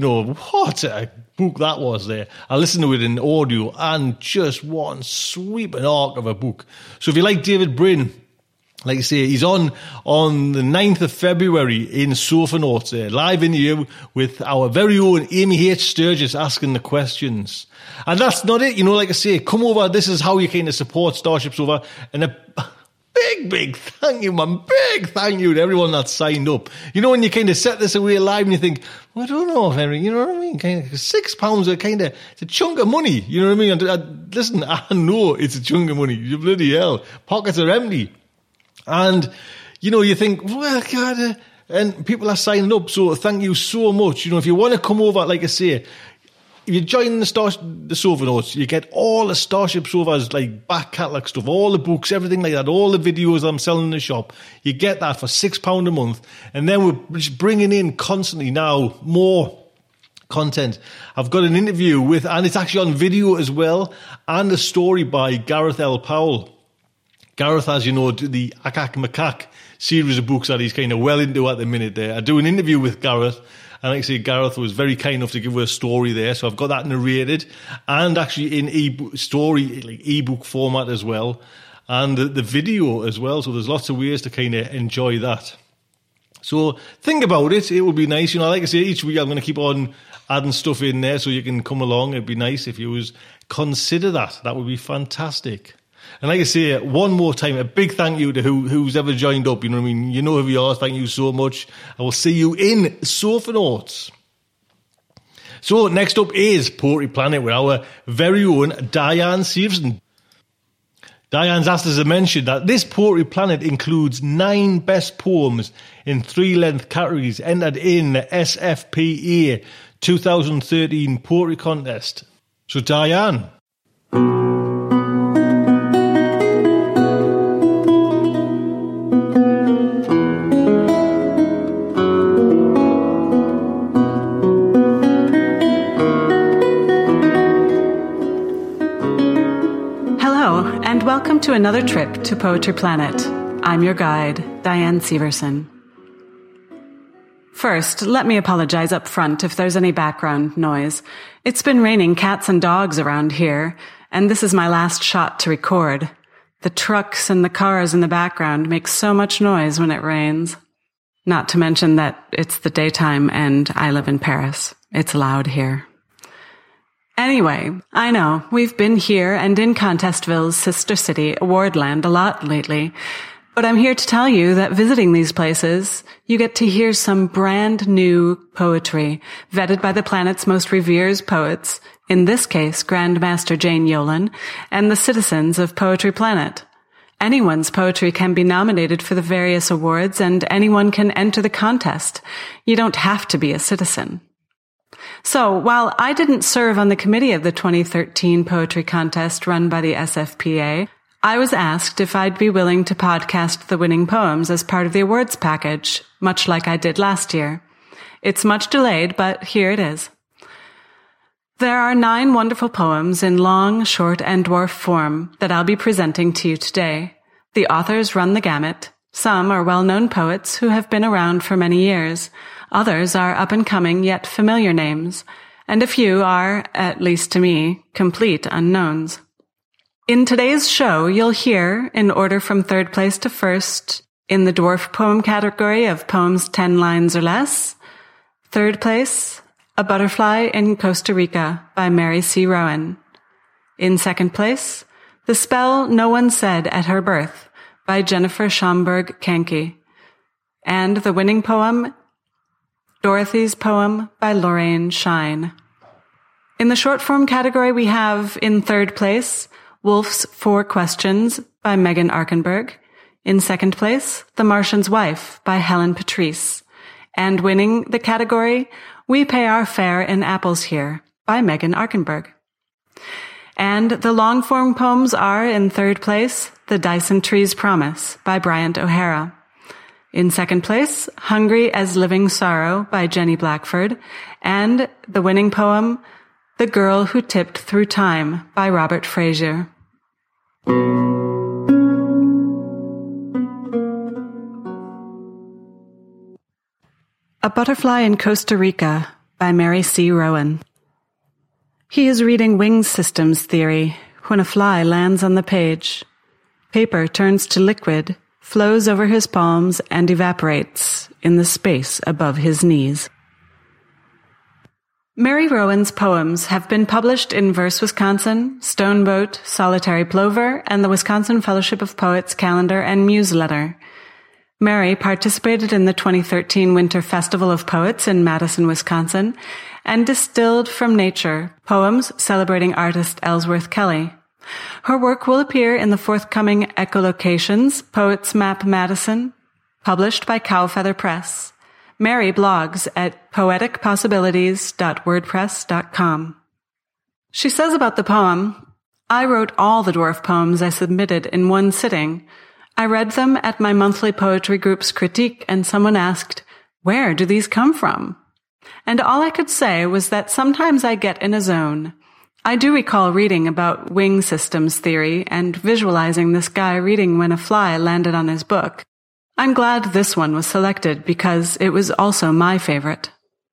book that was there. I listened to it in audio, and just one sweeping arc of a book. So if you like David Brin, like I say, he's on the 9th of February in Sofa Notes there, live interview with our very own Amy H. Sturgis asking the questions. And that's not it, like I say, come over, this is how you kind of support Starship Sofa, and a big thank you, man. Big thank you to everyone that's signed up. When you kind of set this away live and you think, well, I don't know, Henry, you know what I mean? Kind of £6 are it's a chunk of money. You know what I mean? Listen, I know it's a chunk of money. You bloody hell. Pockets are empty. And, you think, well, God, and people are signing up. So thank you so much. If you want to come over, like I say, if you join the Sofa Notes, you get all the Starship Sofa's like back catalogue stuff, all the books, everything like that, all the videos I'm selling in the shop. You get that for £6 a month. And then we're just bringing in constantly now more content. I've got an interview with, and it's actually on video as well, and a story by Gareth L. Powell. Gareth, as you know, the Akak Makak series of books that he's kind of well into at the minute there. I do an interview with Gareth. And like I say, Gareth was very kind enough to give us a story there. So I've got that narrated and actually in ebook format as well. And the video as well. So there's lots of ways to kind of enjoy that. So think about it. It would be nice. Like I say, each week I'm going to keep on adding stuff in there so you can come along. It'd be nice if you consider that. That would be fantastic. And like I say, one more time, a big thank you to who's ever joined up. You know what I mean? You know who you are. Thank you so much. I will see you in Sofa Notes. So next up is Poetry Planet with our very own Diane Severson. Diane's asked us to mention that this Poetry Planet includes 9 best poems in 3-length categories entered in the SFPA 2013 Poetry Contest. So Diane. Welcome to another trip to Poetry Planet. I'm your guide, Diane Severson. First, let me apologize up front if there's any background noise. It's been raining cats and dogs around here, and this is my last shot to record. The trucks and the cars in the background make so much noise when it rains. Not to mention that it's the daytime and I live in Paris. It's loud here. Anyway, I know, we've been here and in Contestville's sister city, Awardland, a lot lately, but I'm here to tell you that visiting these places, you get to hear some brand new poetry, vetted by the planet's most revered poets, in this case, Grandmaster Jane Yolen, and the citizens of Poetry Planet. Anyone's poetry can be nominated for the various awards, and anyone can enter the contest. You don't have to be a citizen. So, while I didn't serve on the committee of the 2013 poetry contest run by the SFPA, I was asked if I'd be willing to podcast the winning poems as part of the awards package, much like I did last year. It's much delayed, but here it is. There are 9 wonderful poems in long, short, and dwarf form that I'll be presenting to you today. The authors run the gamut. Some are well-known poets who have been around for many years. Others are up-and-coming yet familiar names, and a few are, at least to me, complete unknowns. In today's show, you'll hear, in order from 3rd place to 1st, in the dwarf poem category of poems 10 lines or less, 3rd place, A Butterfly in Costa Rica by Mary C. Rowan. In 2nd place, The Spell No One Said at Her Birth by Jennifer Schomburg Kanke. And the winning poem, Dorothy's Poem by Lorraine Shine. In the short form category, we have, in 3rd place, Wolf's 4 Questions by Megan Arkenberg. In 2nd place, The Martian's Wife by Helen Patrice. And winning the category, We Pay Our Fare in Apples Here by Megan Arkenberg. And the long-form poems are, in third place, The Dyson Tree's Promise by Bryant O'Hara. In second place, Hungry as Living Sorrow by Jenny Blackford. And the winning poem, The Girl Who Tipped Through Time by Robert Frazier. A Butterfly in Costa Rica by Mary C. Rowan. He is reading wing systems theory when a fly lands on the page. Paper turns to liquid, flows over his palms, and evaporates in the space above his knees. Mary Rowan's poems have been published in Verse Wisconsin, Stoneboat, Solitary Plover, and the Wisconsin Fellowship of Poets calendar and newsletter. Mary participated in the 2013 Winter Festival of Poets in Madison, Wisconsin, and distilled from nature poems celebrating artist Ellsworth Kelly. Her work will appear in the forthcoming Echolocations Poets Map Madison, published by Cowfeather Press. Mary blogs at poeticpossibilities.wordpress.com. She says about the poem, I wrote all the dwarf poems I submitted in one sitting. I read them at my monthly poetry group's critique, and someone asked, where do these come from? And all I could say was that sometimes I get in a zone. I do recall reading about wing systems theory and visualizing this guy reading when a fly landed on his book. I'm glad this one was selected because it was also my favorite.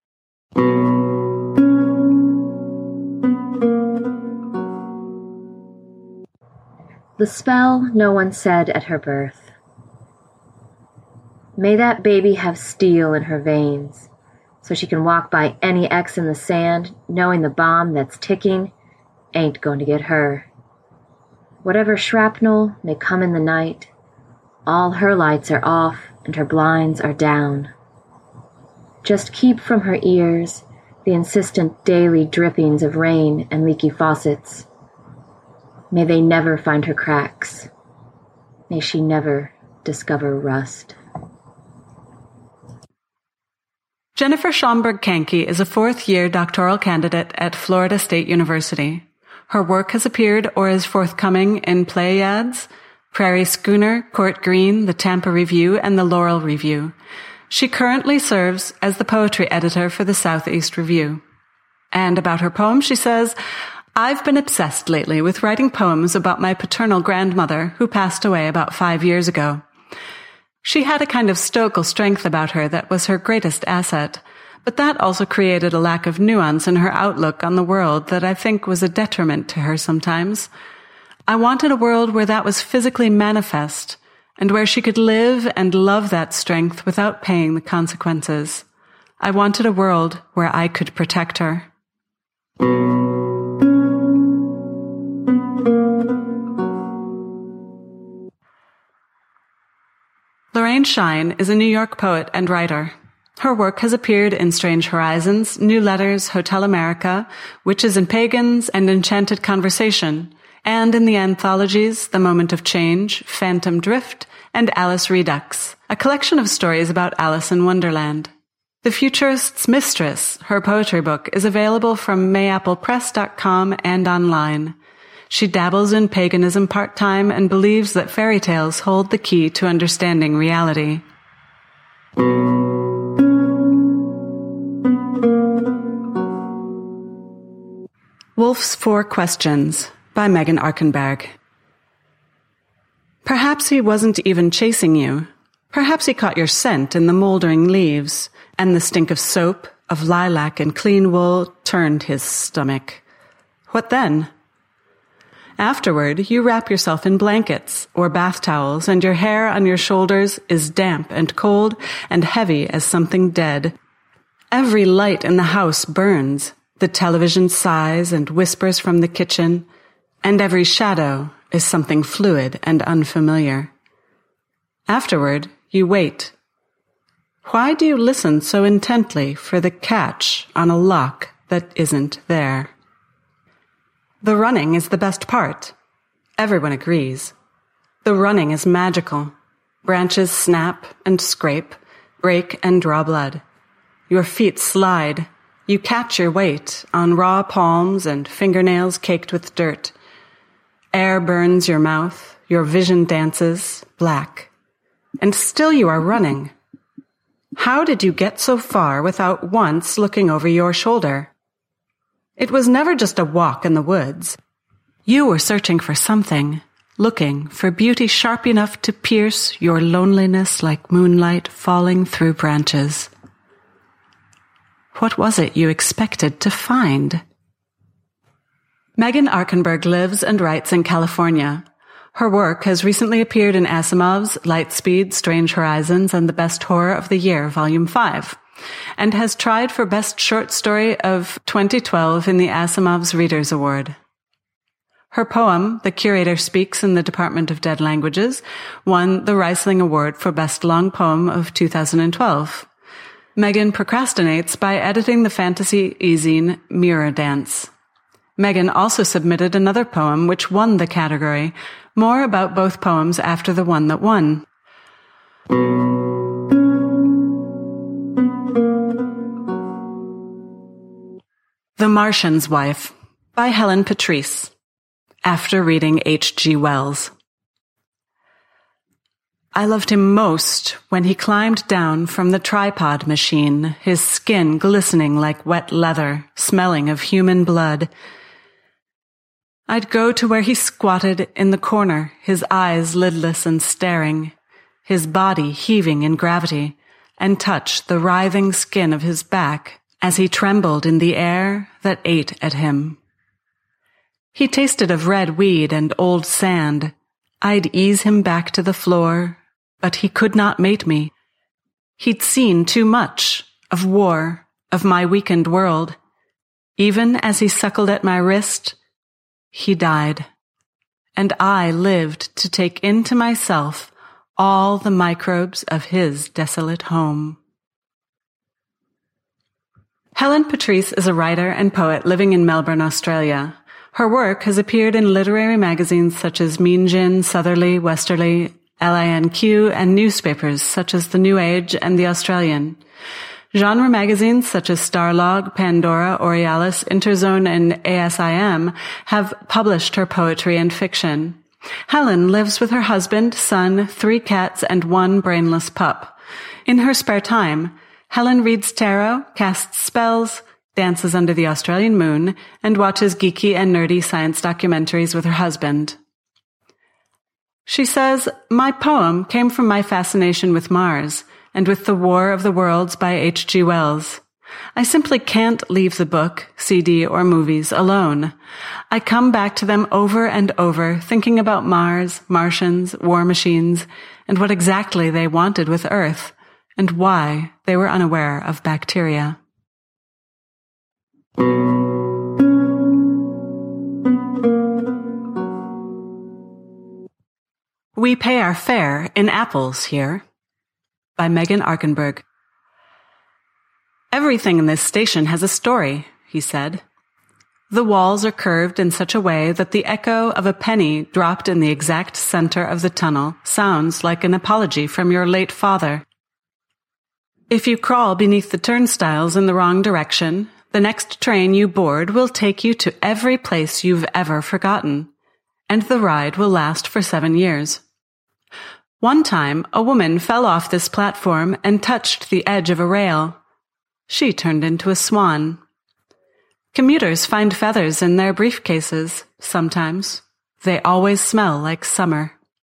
The spell no one said at her birth. May that baby have steel in her veins, so she can walk by any X in the sand, knowing the bomb that's ticking ain't going to get her. Whatever shrapnel may come in the night, all her lights are off and her blinds are down. Just keep from her ears the insistent daily drippings of rain and leaky faucets. May they never find her cracks. May she never discover rust. Jennifer Schomburg-Kanke is a fourth-year doctoral candidate at Florida State University. Her work has appeared or is forthcoming in Pleiades, Prairie Schooner, Court Green, the Tampa Review, and the Laurel Review. She currently serves as the poetry editor for the Southeast Review. And about her poem, she says, I've been obsessed lately with writing poems about my paternal grandmother who passed away about 5 years ago. She had a kind of stoical strength about her that was her greatest asset, but that also created a lack of nuance in her outlook on the world that I think was a detriment to her sometimes. I wanted a world where that was physically manifest, and where she could live and love that strength without paying the consequences. I wanted a world where I could protect her. Lorraine Shine is a New York poet and writer. Her work has appeared in Strange Horizons, New Letters, Hotel America, Witches and Pagans, and Enchanted Conversation, and in the anthologies The Moment of Change, Phantom Drift, and Alice Redux, a collection of stories about Alice in Wonderland. The Futurist's Mistress, her poetry book, is available from mayapplepress.com and online. She dabbles in paganism part-time and believes that fairy tales hold the key to understanding reality. Wolf's 4 Questions by Megan Arkenberg. Perhaps he wasn't even chasing you. Perhaps he caught your scent in the moldering leaves, and the stink of soap, of lilac and clean wool turned his stomach. What then? Afterward, you wrap yourself in blankets or bath towels, and your hair on your shoulders is damp and cold and heavy as something dead. Every light in the house burns. The television sighs and whispers from the kitchen, and every shadow is something fluid and unfamiliar. Afterward, you wait. Why do you listen so intently for the catch on a lock that isn't there? The running is the best part. Everyone agrees. The running is magical. Branches snap and scrape, break and draw blood. Your feet slide. You catch your weight on raw palms and fingernails caked with dirt. Air burns your mouth. Your vision dances, black. And still you are running. How did you get so far without once looking over your shoulder? It was never just a walk in the woods. You were searching for something, looking for beauty sharp enough to pierce your loneliness like moonlight falling through branches. What was it you expected to find? Megan Arkenberg lives and writes in California. Her work has recently appeared in Asimov's Lightspeed, Strange Horizons, and The Best Horror of the Year, Volume 5, and has tried for Best Short Story of 2012 in the Asimov's Readers' Award. Her poem, The Curator Speaks in the Department of Dead Languages, won the Reisling Award for Best Long Poem of 2012. Megan procrastinates by editing the fantasy e-zine Mirror Dance. Megan also submitted another poem which won the category. More about both poems after the one that won. The Martian's Wife by Helen Patrice. After reading H.G. Wells. I loved him most when he climbed down from the tripod machine, his skin glistening like wet leather, smelling of human blood. I'd go to where he squatted in the corner, his eyes lidless and staring, his body heaving in gravity, and touch the writhing skin of his back as he trembled in the air that ate at him. He tasted of red weed and old sand. I'd ease him back to the floor, but he could not mate me. He'd seen too much of war, of my weakened world. Even as he suckled at my wrist, he died, and I lived to take into myself all the microbes of his desolate home. Helen Patrice is a writer and poet living in Melbourne, Australia. Her work has appeared in literary magazines such as Mean Gin, Southerly, Westerly, LINQ, and newspapers such as The New Age and The Australian. Genre magazines such as Starlog, Pandora, Aurealis, Interzone, and ASIM have published her poetry and fiction. Helen lives with her husband, son, 3 cats, and 1 brainless pup. In her spare time, Helen reads tarot, casts spells, dances under the Australian moon, and watches geeky and nerdy science documentaries with her husband. She says, "My poem came from my fascination with Mars and with The War of the Worlds by H.G. Wells. I simply can't leave the book, CD, or movies alone. I come back to them over and over, thinking about Mars, Martians, war machines, and what exactly they wanted with Earth, and why they were unaware of bacteria." We Pay Our Fare in Apples Here by Megan Arkenberg. Everything in this station has a story, he said. The walls are curved in such a way that the echo of a penny dropped in the exact center of the tunnel sounds like an apology from your late father. If you crawl beneath the turnstiles in the wrong direction, the next train you board will take you to every place you've ever forgotten, and the ride will last for 7 years. One time, a woman fell off this platform and touched the edge of a rail. She turned into a swan. Commuters find feathers in their briefcases, sometimes. They always smell like summer.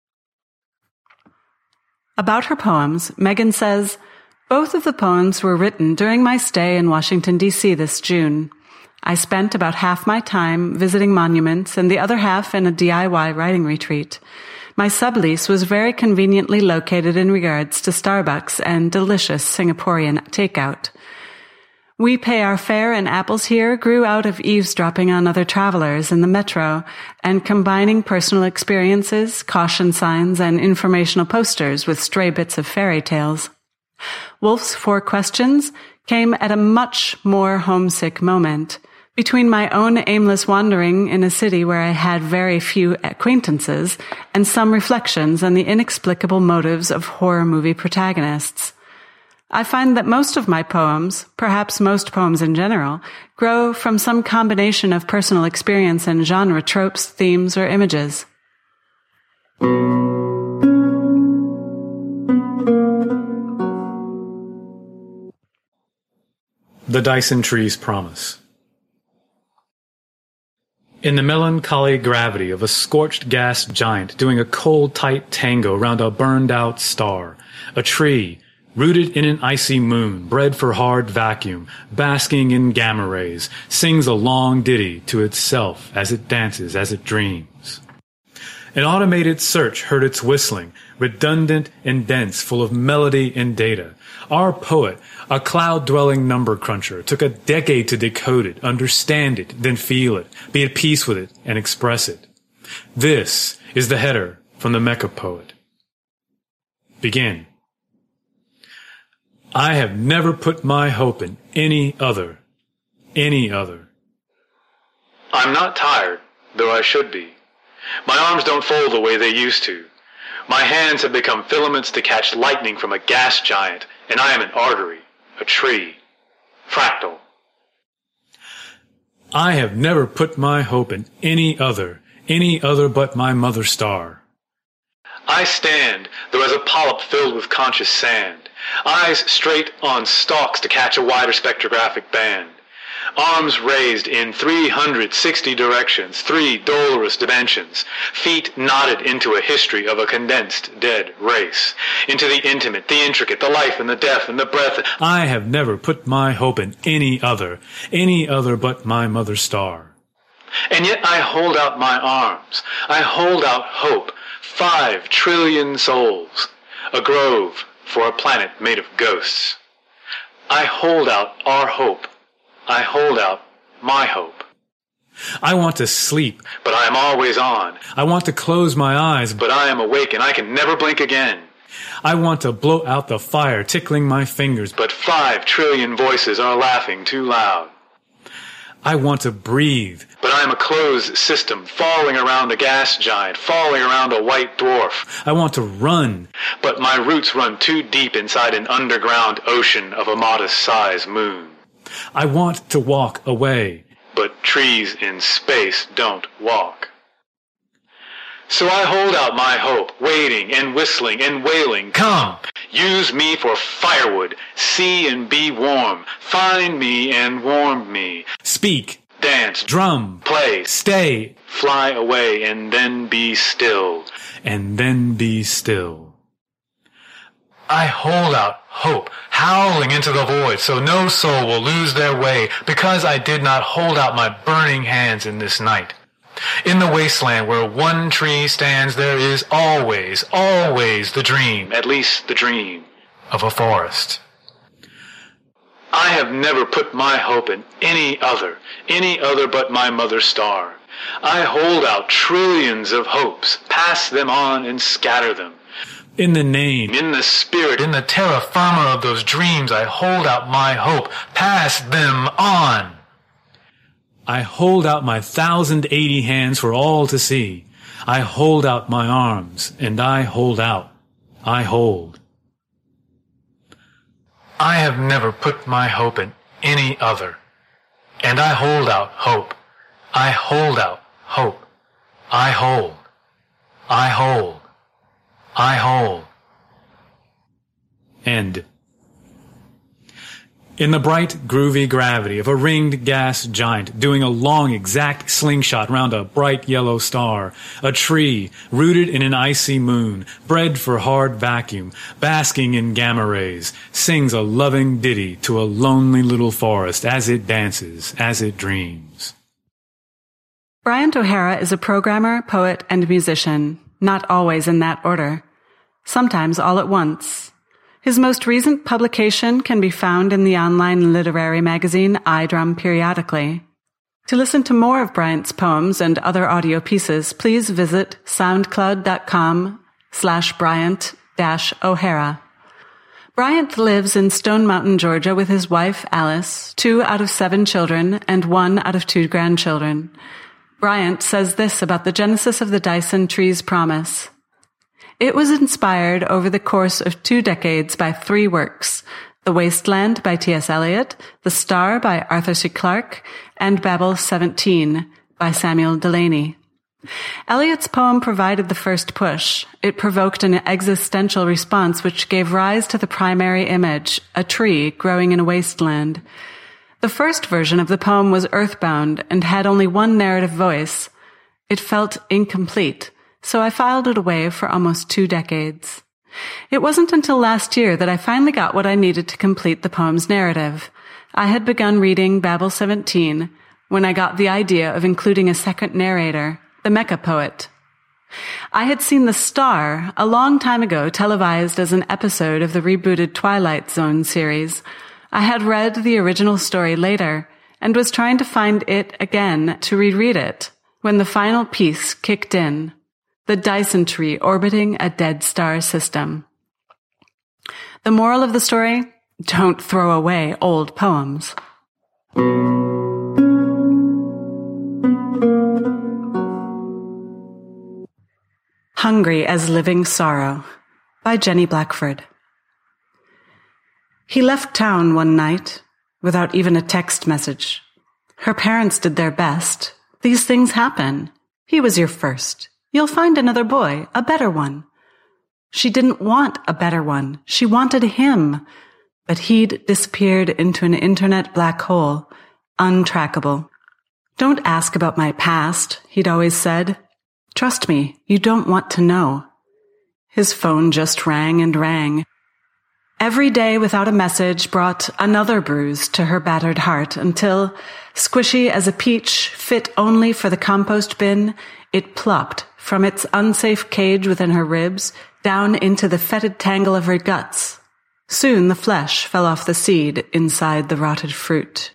About her poems, Megan says, "Both of the poems were written during my stay in Washington, D.C. this June. I spent about half my time visiting monuments and the other half in a DIY writing retreat. My sublease was very conveniently located in regards to Starbucks and delicious Singaporean takeout. We Pay Our Fare in Apples Here grew out of eavesdropping on other travelers in the metro and combining personal experiences, caution signs, and informational posters with stray bits of fairy tales. Wolf's 4 Questions came at a much more homesick moment, between my own aimless wandering in a city where I had very few acquaintances and some reflections on the inexplicable motives of horror movie protagonists. I find that most of my poems, perhaps most poems in general, grow from some combination of personal experience and genre tropes, themes, or images. The Dyson Tree's Promise. In the melancholy gravity of a scorched gas giant doing a cold, tight tango round a burned-out star, a tree, rooted in an icy moon, bred for hard vacuum, basking in gamma rays, sings a long ditty to itself as it dances, as it dreams. An automated search heard its whistling, redundant and dense, full of melody and data. Our poet, a cloud-dwelling number cruncher, took a decade to decode it, understand it, then feel it, be at peace with it, and express it. This is the header from the Mecha Poet. Begin. I have never put my hope in any other. I'm not tired, though I should be. My arms don't fold the way they used to. My hands have become filaments to catch lightning from a gas giant, and I am an artery, a tree, fractal. I have never put my hope in any other but my mother star. I stand, though as a polyp filled with conscious sand, eyes straight on stalks to catch a wider spectrographic band, arms raised in 360 directions, 3 dolorous dimensions, feet knotted into a history of a condensed dead race, into the intimate, the intricate, the life and the death and the breath. I have never put my hope in any other but my mother star. And yet I hold out my arms. I hold out hope. 5 trillion souls. A grove for a planet made of ghosts. I hold out our hope. I hold out my hope. I want to sleep, but I am always on. I want to close my eyes, but I am awake and I can never blink again. I want to blow out the fire tickling my fingers, but 5 trillion voices are laughing too loud. I want to breathe, but I am a closed system falling around a gas giant, falling around a white dwarf. I want to run, but my roots run too deep inside an underground ocean of a modest-sized moon. I want to walk away, but trees in space don't walk. So I hold out my hope, waiting and whistling and wailing. Come, use me for firewood, see and be warm, find me and warm me. Speak, dance, drum, play, stay, fly away and then be still, and then be still. I hold out hope, howling into the void so no soul will lose their way because I did not hold out my burning hands in this night. In the wasteland where one tree stands, there is always, always the dream, at least the dream, of a forest. I have never put my hope in any other but my mother star. I hold out trillions of hopes, pass them on and scatter them. In the name, in the spirit, in the terra firma of those dreams, I hold out my hope, pass them on. I hold out my 1,080 hands for all to see. I hold out my arms, and I hold out. I hold. I have never put my hope in any other. And I hold out hope. I hold out hope. I hold. I hold. I hold. End. In the bright, groovy gravity of a ringed gas giant doing a long, exact slingshot round a bright yellow star, a tree rooted in an icy moon, bred for hard vacuum, basking in gamma rays, sings a loving ditty to a lonely little forest as it dances, as it dreams. Bryant O'Hara is a programmer, poet, and musician, not always in that order, sometimes all at once. His most recent publication can be found in the online literary magazine iDrum Periodically. To listen to more of Bryant's poems and other audio pieces, please visit soundcloud.com/Bryant-O'Hara. Bryant lives in Stone Mountain, Georgia with his wife, Alice, 2 out of 7 children, and 1 out of 2 grandchildren. Bryant says this about the genesis of the Dyson Tree's Promise. It was inspired over the course of 2 decades by 3 works: The Wasteland by T.S. Eliot, The Star by Arthur C. Clarke, and Babel 17 by Samuel Delany. Eliot's poem provided the first push. It provoked an existential response which gave rise to the primary image, a tree growing in a wasteland. The first version of the poem was earthbound and had only one narrative voice. It felt incomplete, so I filed it away for almost 2 decades. It wasn't until last year that I finally got what I needed to complete the poem's narrative. I had begun reading Babel 17 when I got the idea of including a second narrator, the Mecha poet. I had seen The Star a long time ago televised as an episode of the rebooted Twilight Zone series. I had read the original story later and was trying to find it again to reread it when the final piece kicked in. The Dyson tree orbiting a dead star system. The moral of the story? Don't throw away old poems. Hungry as Living Sorrow by Jenny Blackford. He left town one night without even a text message. Her parents did their best. These things happen. He was your first. You'll find another boy, a better one. She didn't want a better one. She wanted him. But he'd disappeared into an internet black hole, untrackable. Don't ask about my past, he'd always said. Trust me, you don't want to know. His phone just rang and rang. Every day without a message brought another bruise to her battered heart until, squishy as a peach fit only for the compost bin, it plopped from its unsafe cage within her ribs down into the fetid tangle of her guts. Soon the flesh fell off the seed inside the rotted fruit.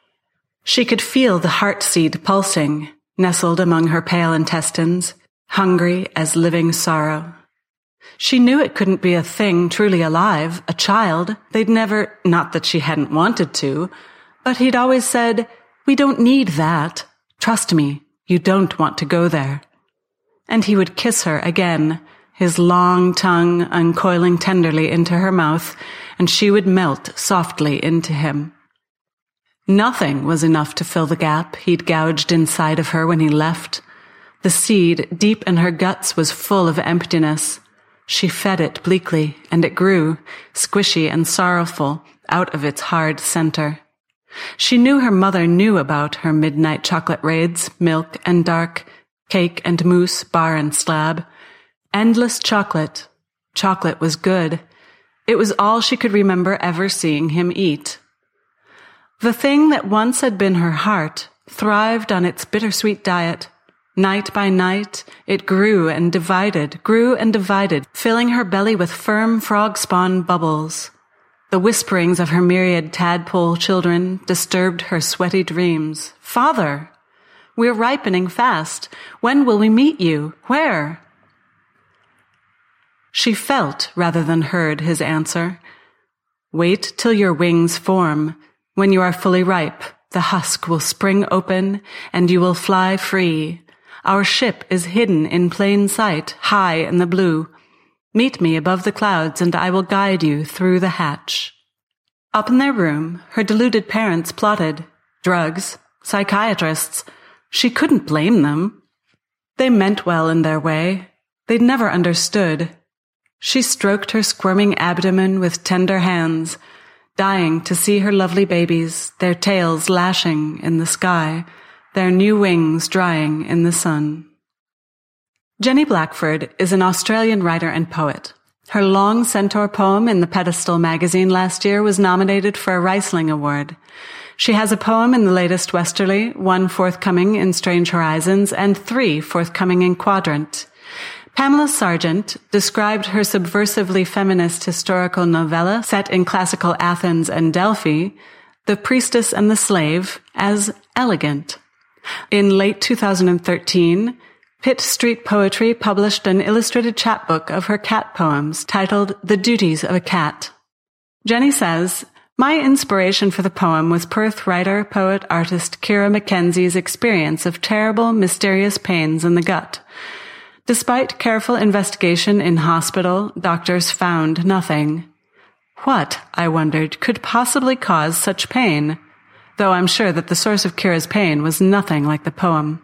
She could feel the heart seed pulsing, nestled among her pale intestines, hungry as living sorrow. She knew it couldn't be a thing truly alive, a child. They'd never, not that she hadn't wanted to, but he'd always said, "We don't need that. Trust me, you don't want to go there." And he would kiss her again, his long tongue uncoiling tenderly into her mouth, and she would melt softly into him. Nothing was enough to fill the gap he'd gouged inside of her when he left. The seed deep in her guts was full of emptiness. She fed it bleakly, and it grew, squishy and sorrowful, out of its hard center. She knew her mother knew about her midnight chocolate raids, milk and dark, cake and mousse, bar and slab. Endless chocolate. Chocolate was good. It was all she could remember ever seeing him eat. The thing that once had been her heart thrived on its bittersweet diet. Night by night, it grew and divided, filling her belly with firm frog-spawn bubbles. The whisperings of her myriad tadpole children disturbed her sweaty dreams. "Father, we're ripening fast. When will we meet you? Where?" She felt rather than heard his answer. "Wait till your wings form. When you are fully ripe, the husk will spring open and you will fly free. Our ship is hidden in plain sight, high in the blue. Meet me above the clouds and I will guide you through the hatch." Up in their room, her deluded parents plotted. Drugs, psychiatrists. She couldn't blame them. They meant well in their way. They'd never understood. She stroked her squirming abdomen with tender hands, dying to see her lovely babies, their tails lashing in the sky, their new wings drying in the sun. Jenny Blackford is an Australian writer and poet. Her long centaur poem in the Pedestal magazine last year was nominated for a Riesling Award. She has a poem in the latest Westerly, 1 forthcoming in Strange Horizons, and 3 forthcoming in Quadrant. Pamela Sargent described her subversively feminist historical novella set in classical Athens and Delphi, The Priestess and the Slave, as elegant. In late 2013, Pitt Street Poetry published an illustrated chapbook of her cat poems titled The Duties of a Cat. Jenny says, "My inspiration for the poem was Perth writer, poet, artist Kira Mackenzie's experience of terrible, mysterious pains in the gut. Despite careful investigation in hospital, doctors found nothing. What, I wondered, could possibly cause such pain? Though I'm sure that the source of Kira's pain was nothing like the poem.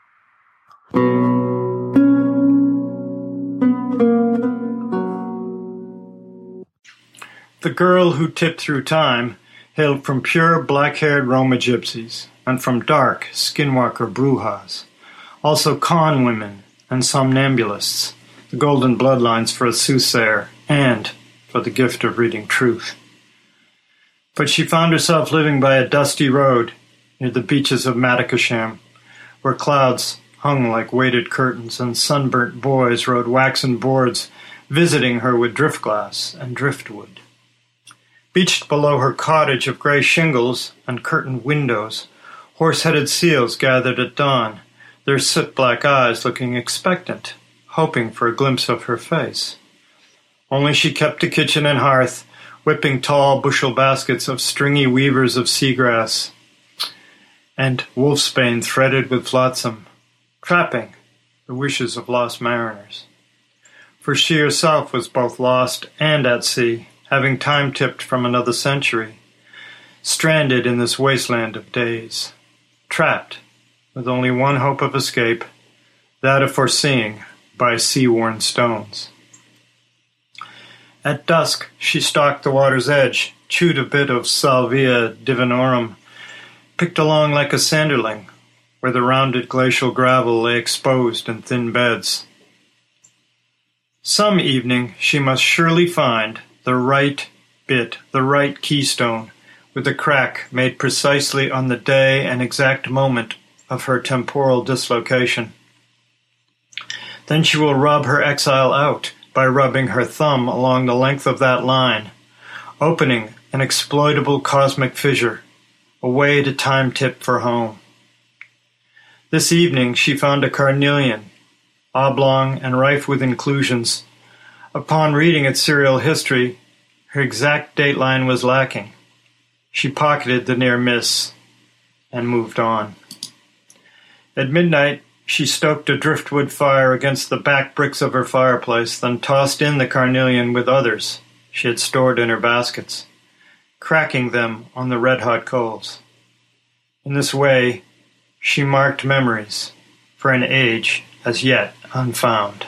The girl who tipped through time hailed from pure black-haired Roma gypsies and from dark skinwalker brujas, also con women and somnambulists, the golden bloodlines for a soothsayer and for the gift of reading truth. But she found herself living by a dusty road near the beaches of Madakasham, where clouds hung like weighted curtains and sunburnt boys rode waxen boards, visiting her with driftglass and driftwood. Beached below her cottage of grey shingles and curtained windows, horse-headed seals gathered at dawn, their soot-black eyes looking expectant, hoping for a glimpse of her face. Only she kept to kitchen and hearth, whipping tall bushel baskets of stringy weavers of seagrass and wolfsbane threaded with flotsam, trapping the wishes of lost mariners. For she herself was both lost and at sea, having time-tipped from another century, stranded in this wasteland of days, trapped with only one hope of escape, that of foreseeing by sea-worn stones. At dusk she stalked the water's edge, chewed a bit of Salvia divinorum, picked along like a sanderling, where the rounded glacial gravel lay exposed in thin beds. Some evening she must surely find the right bit, the right keystone, with a crack made precisely on the day and exact moment of her temporal dislocation. Then she will rub her exile out by rubbing her thumb along the length of that line, opening an exploitable cosmic fissure, a way to time-tip for home. This evening she found a carnelian, oblong and rife with inclusions. Upon reading its serial history, her exact dateline was lacking. She pocketed the near miss and moved on. At midnight, she stoked a driftwood fire against the back bricks of her fireplace, then tossed in the carnelian with others she had stored in her baskets, cracking them on the red-hot coals. In this way, she marked memories for an age as yet unfound.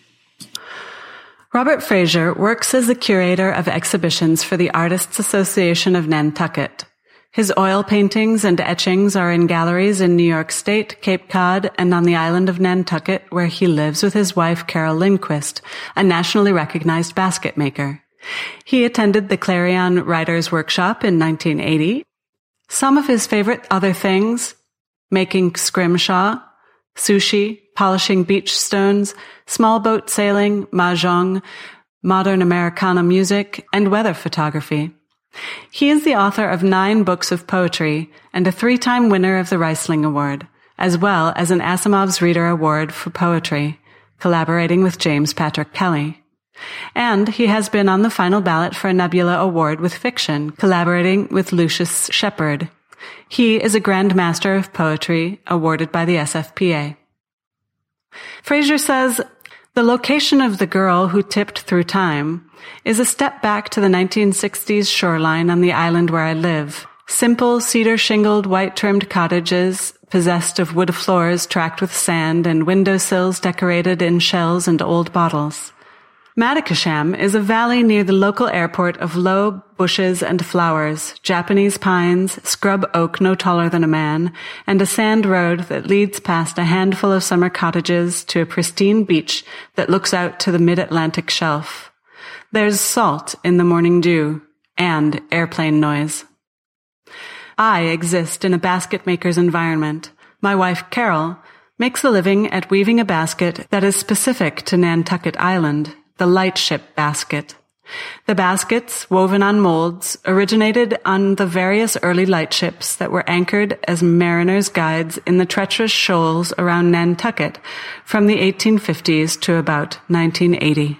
Robert Fraser works as the curator of exhibitions for the Artists Association of Nantucket. His oil paintings and etchings are in galleries in New York State, Cape Cod, and on the island of Nantucket, where he lives with his wife Carol Lindquist, a nationally recognized basket maker. He attended the Clarion Writers' Workshop in 1980. Some of his favorite other things: making scrimshaw, sushi, polishing beach stones, small boat sailing, mahjong, modern Americana music, and weather photography. He is the author of 9 books of poetry and a 3-time winner of the Reisling Award, as well as an Asimov's Reader Award for Poetry, collaborating with James Patrick Kelly. And he has been on the final ballot for a Nebula Award with fiction, collaborating with Lucius Shepard. He is a Grand Master of Poetry, awarded by the SFPA. Fraser says, "The location of the girl who tipped through time is a step back to the 1960s shoreline on the island where I live. Simple, cedar-shingled, white-trimmed cottages, possessed of wood floors tracked with sand and windowsills decorated in shells and old bottles. Madakasham is a valley near the local airport of low bushes and flowers, Japanese pines, scrub oak no taller than a man, and a sand road that leads past a handful of summer cottages to a pristine beach that looks out to the mid-Atlantic shelf. There's salt in the morning dew and airplane noise. I exist in a basket maker's environment. My wife, Carol, makes a living at weaving a basket that is specific to Nantucket Island, the lightship basket. The baskets, woven on molds, originated on the various early lightships that were anchored as mariners' guides in the treacherous shoals around Nantucket from the 1850s to about 1980.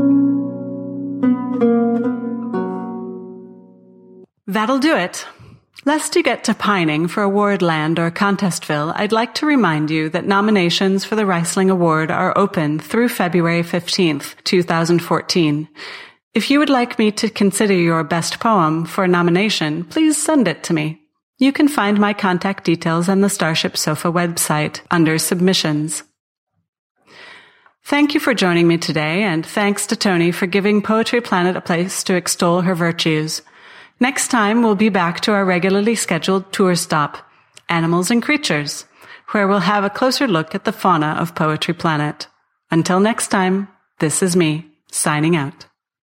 That'll do it. Lest you get to pining for Awardland or Contestville, I'd like to remind you that nominations for the Riesling Award are open through February 15th, 2014. If you would like me to consider your best poem for a nomination, please send it to me. You can find my contact details on the Starship Sofa website under Submissions. Thank you for joining me today, and thanks to Tony for giving Poetry Planet a place to extol her virtues. Next time, we'll be back to our regularly scheduled tour stop, Animals and Creatures, where we'll have a closer look at the fauna of Poetry Planet. Until next time, this is me, signing out.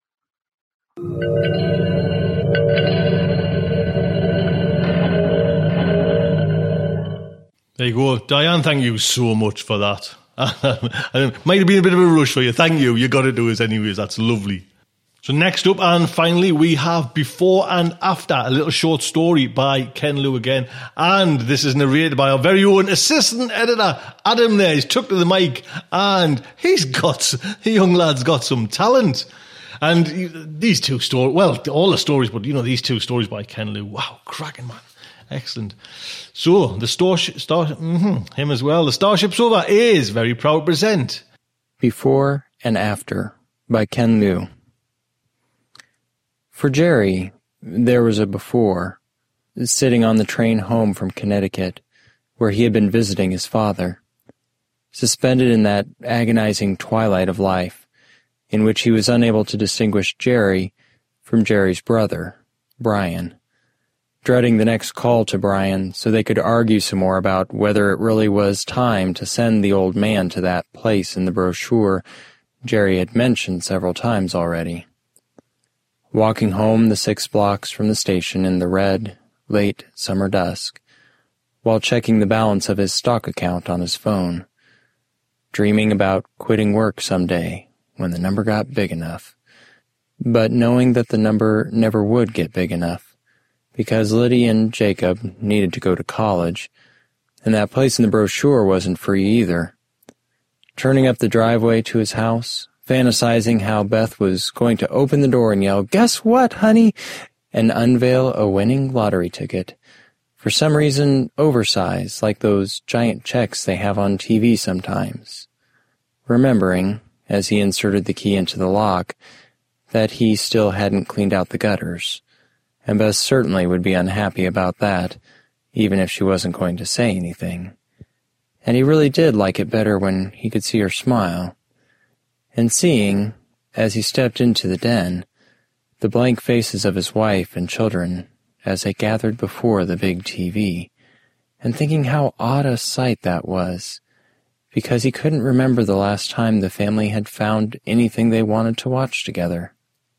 There you go. Diane, thank you so much for that. It might have been a bit of a rush for you. Thank you. You got to do it anyways. That's lovely. So next up, and finally, we have Before and After, a little short story by Ken Liu again. And this is narrated by our very own assistant editor, Adam there. He's took to the mic and the young lad's got some talent. And these two stories, well, all the stories, but these two stories by Ken Liu. Wow, cracking, man. Excellent. So, him as well. The Starship Sofa is very proud to present Before and After by Ken Liu. For Jerry, there was a before, sitting on the train home from Connecticut, where he had been visiting his father, suspended in that agonizing twilight of life, in which he was unable to distinguish Jerry from Jerry's brother, Brian, dreading the next call to Brian so they could argue some more about whether it really was time to send the old man to that place in the brochure Jerry had mentioned several times already. Walking home the 6 blocks from the station in the red, late summer dusk, while checking the balance of his stock account on his phone, dreaming about quitting work someday when the number got big enough, but knowing that the number never would get big enough, because Liddy and Jacob needed to go to college, and that place in the brochure wasn't free either. Turning up the driveway to his house, fantasizing how Beth was going to open the door and yell, "Guess what, honey?" and unveil a winning lottery ticket, for some reason oversized, like those giant checks they have on TV sometimes. Remembering, as he inserted the key into the lock, that he still hadn't cleaned out the gutters, and Beth certainly would be unhappy about that, even if she wasn't going to say anything. And he really did like it better when he could see her smile. And seeing, as he stepped into the den, the blank faces of his wife and children as they gathered before the big TV, and thinking how odd a sight that was, because he couldn't remember the last time the family had found anything they wanted to watch together.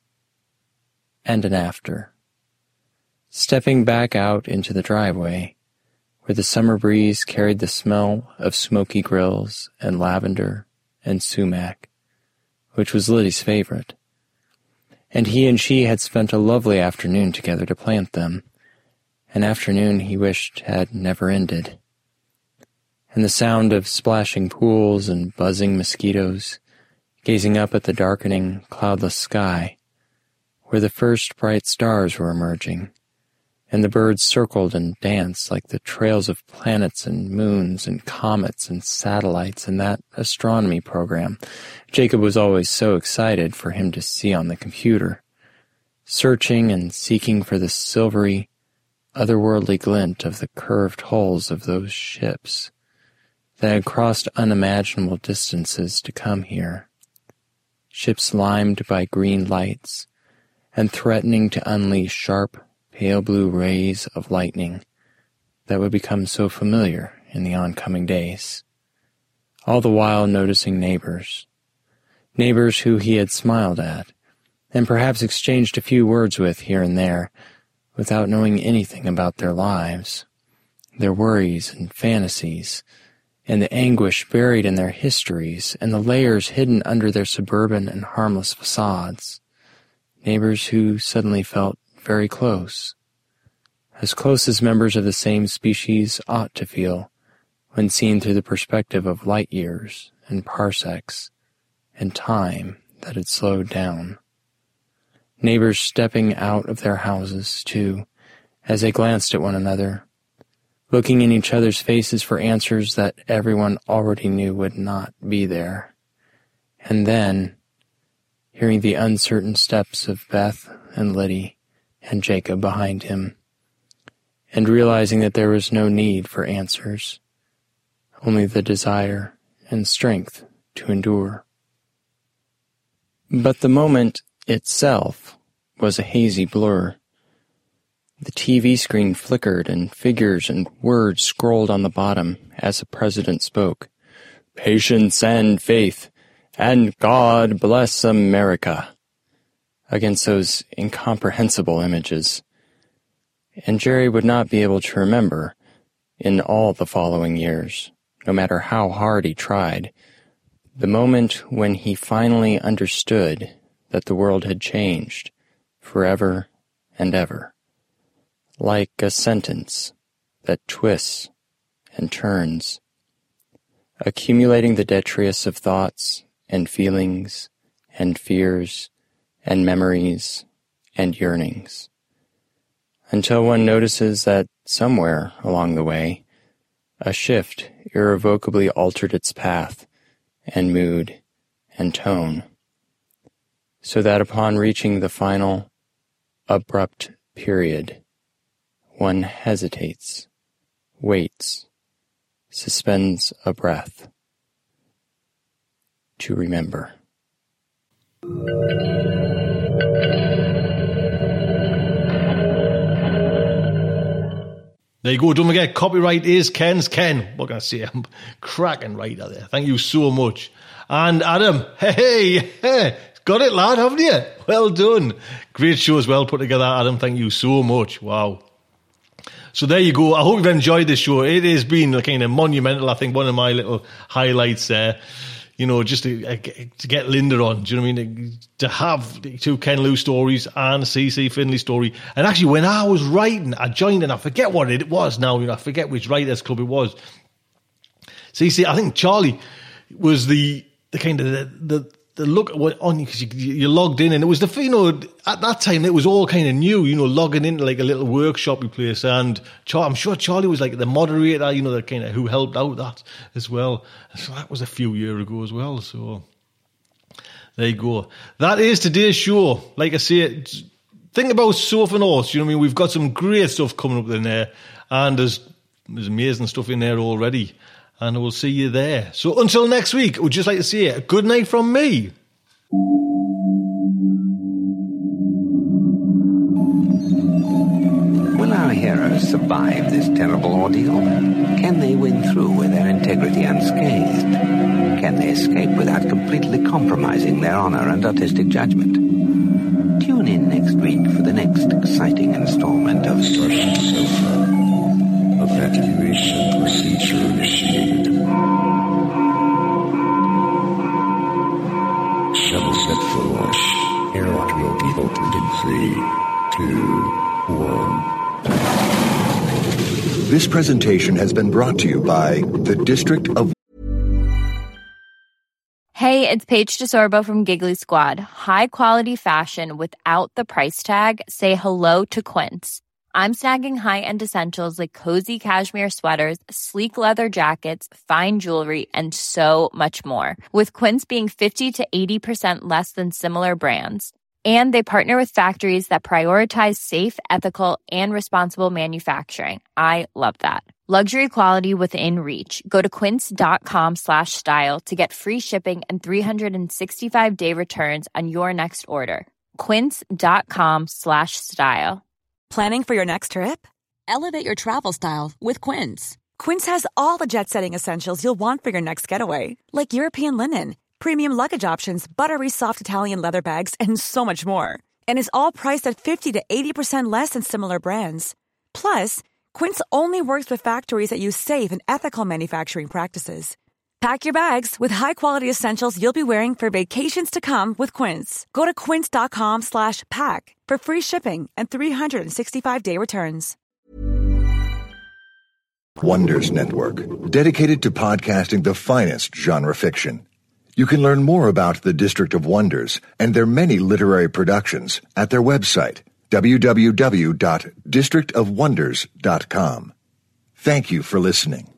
And an after. Stepping back out into the driveway, where the summer breeze carried the smell of smoky grills and lavender and sumac, which was Liddy's favorite. And he and she had spent a lovely afternoon together to plant them, an afternoon he wished had never ended. And the sound of splashing pools and buzzing mosquitoes, gazing up at the darkening, cloudless sky, where the first bright stars were emerging, and the birds circled and danced like the trails of planets and moons and comets and satellites in that astronomy program Jacob was always so excited for him to see on the computer, searching and seeking for the silvery, otherworldly glint of the curved hulls of those ships that had crossed unimaginable distances to come here, ships limed by green lights and threatening to unleash sharp, pale blue rays of lightning that would become so familiar in the oncoming days. All the while noticing neighbors who he had smiled at, and perhaps exchanged a few words with here and there, without knowing anything about their lives, their worries and fantasies, and the anguish buried in their histories, and the layers hidden under their suburban and harmless facades. Neighbors who suddenly felt very close as members of the same species ought to feel when seen through the perspective of light years and parsecs and time that had slowed down. Neighbors stepping out of their houses, too, as they glanced at one another, looking in each other's faces for answers that everyone already knew would not be there. And then, hearing the uncertain steps of Beth and Liddy and Jacob behind him, and realizing that there was no need for answers, only the desire and strength to endure. But the moment itself was a hazy blur. The TV screen flickered and figures and words scrolled on the bottom as the president spoke. Patience and faith, and God bless America, against those incomprehensible images. And Jerry would not be able to remember, in all the following years, no matter how hard he tried, the moment when he finally understood that the world had changed forever and ever, like a sentence that twists and turns, accumulating the detritus of thoughts and feelings and fears and memories and yearnings, until one notices that somewhere along the way, a shift irrevocably altered its path and mood and tone, so that upon reaching the final, abrupt period, one hesitates, waits, suspends a breath, to remember. There you go. Don't forget, copyright is Ken's. Ken, what can I say? I'm cracking right out there. Thank you so much. And Adam, hey, got it, lad, haven't you? Well done. Great show as well put together, Adam. Thank you so much. Wow. So there you go. I hope you've enjoyed this show. It has been kind of monumental. I think one of my little highlights there. You know, just to get Linda on, do you know what I mean? To have two Ken Liu stories and a CC Finley story. And actually, when I was writing, I joined, and I forget what it was now. You know, I forget which Writers Club it was. CC, I think Charlie was the kind of the look on you, because you logged in, and it was the, you know, at that time it was all kind of new, you know, logging into like a little workshop place, and I'm sure Charlie was like the moderator, you know, the kind of who helped out that as well. So that was a few years ago as well. So there you go. That is today's show. Like I say, think about Sofa North. You know what I mean? We've got some great stuff coming up in there, and there's amazing stuff in there already. And we'll see you there. So until next week, I would just like to say a good night from me. Will our heroes survive this terrible ordeal? Can they win through with their integrity unscathed? Can they escape without completely compromising their honor and artistic judgment? Tune in next week for the next exciting installment of Starship Sofa. Evacuation procedure initiated. Shuttle set for launch. Airlock will be opened in 3, 2, 1. This presentation has been brought to you by the District of... Hey, it's Paige DeSorbo from Giggly Squad. High quality fashion without the price tag. Say hello to Quince. I'm snagging high-end essentials like cozy cashmere sweaters, sleek leather jackets, fine jewelry, and so much more. With Quince being 50 to 80% less than similar brands. And they partner with factories that prioritize safe, ethical, and responsible manufacturing. I love that. Luxury quality within reach. Go to quince.com/style to get free shipping and 365-day returns on your next order. Quince.com/style. Planning for your next trip? Elevate your travel style with Quince. Quince has all the jet-setting essentials you'll want for your next getaway, like European linen, premium luggage options, buttery soft Italian leather bags, and so much more. And is all priced at 50 to 80% less than similar brands. Plus, Quince only works with factories that use safe and ethical manufacturing practices. Pack your bags with high-quality essentials you'll be wearing for vacations to come with Quince. Go to quince.com/pack for free shipping and 365-day returns. Wonders Network, dedicated to podcasting the finest genre fiction. You can learn more about the District of Wonders and their many literary productions at their website, www.districtofwonders.com. Thank you for listening.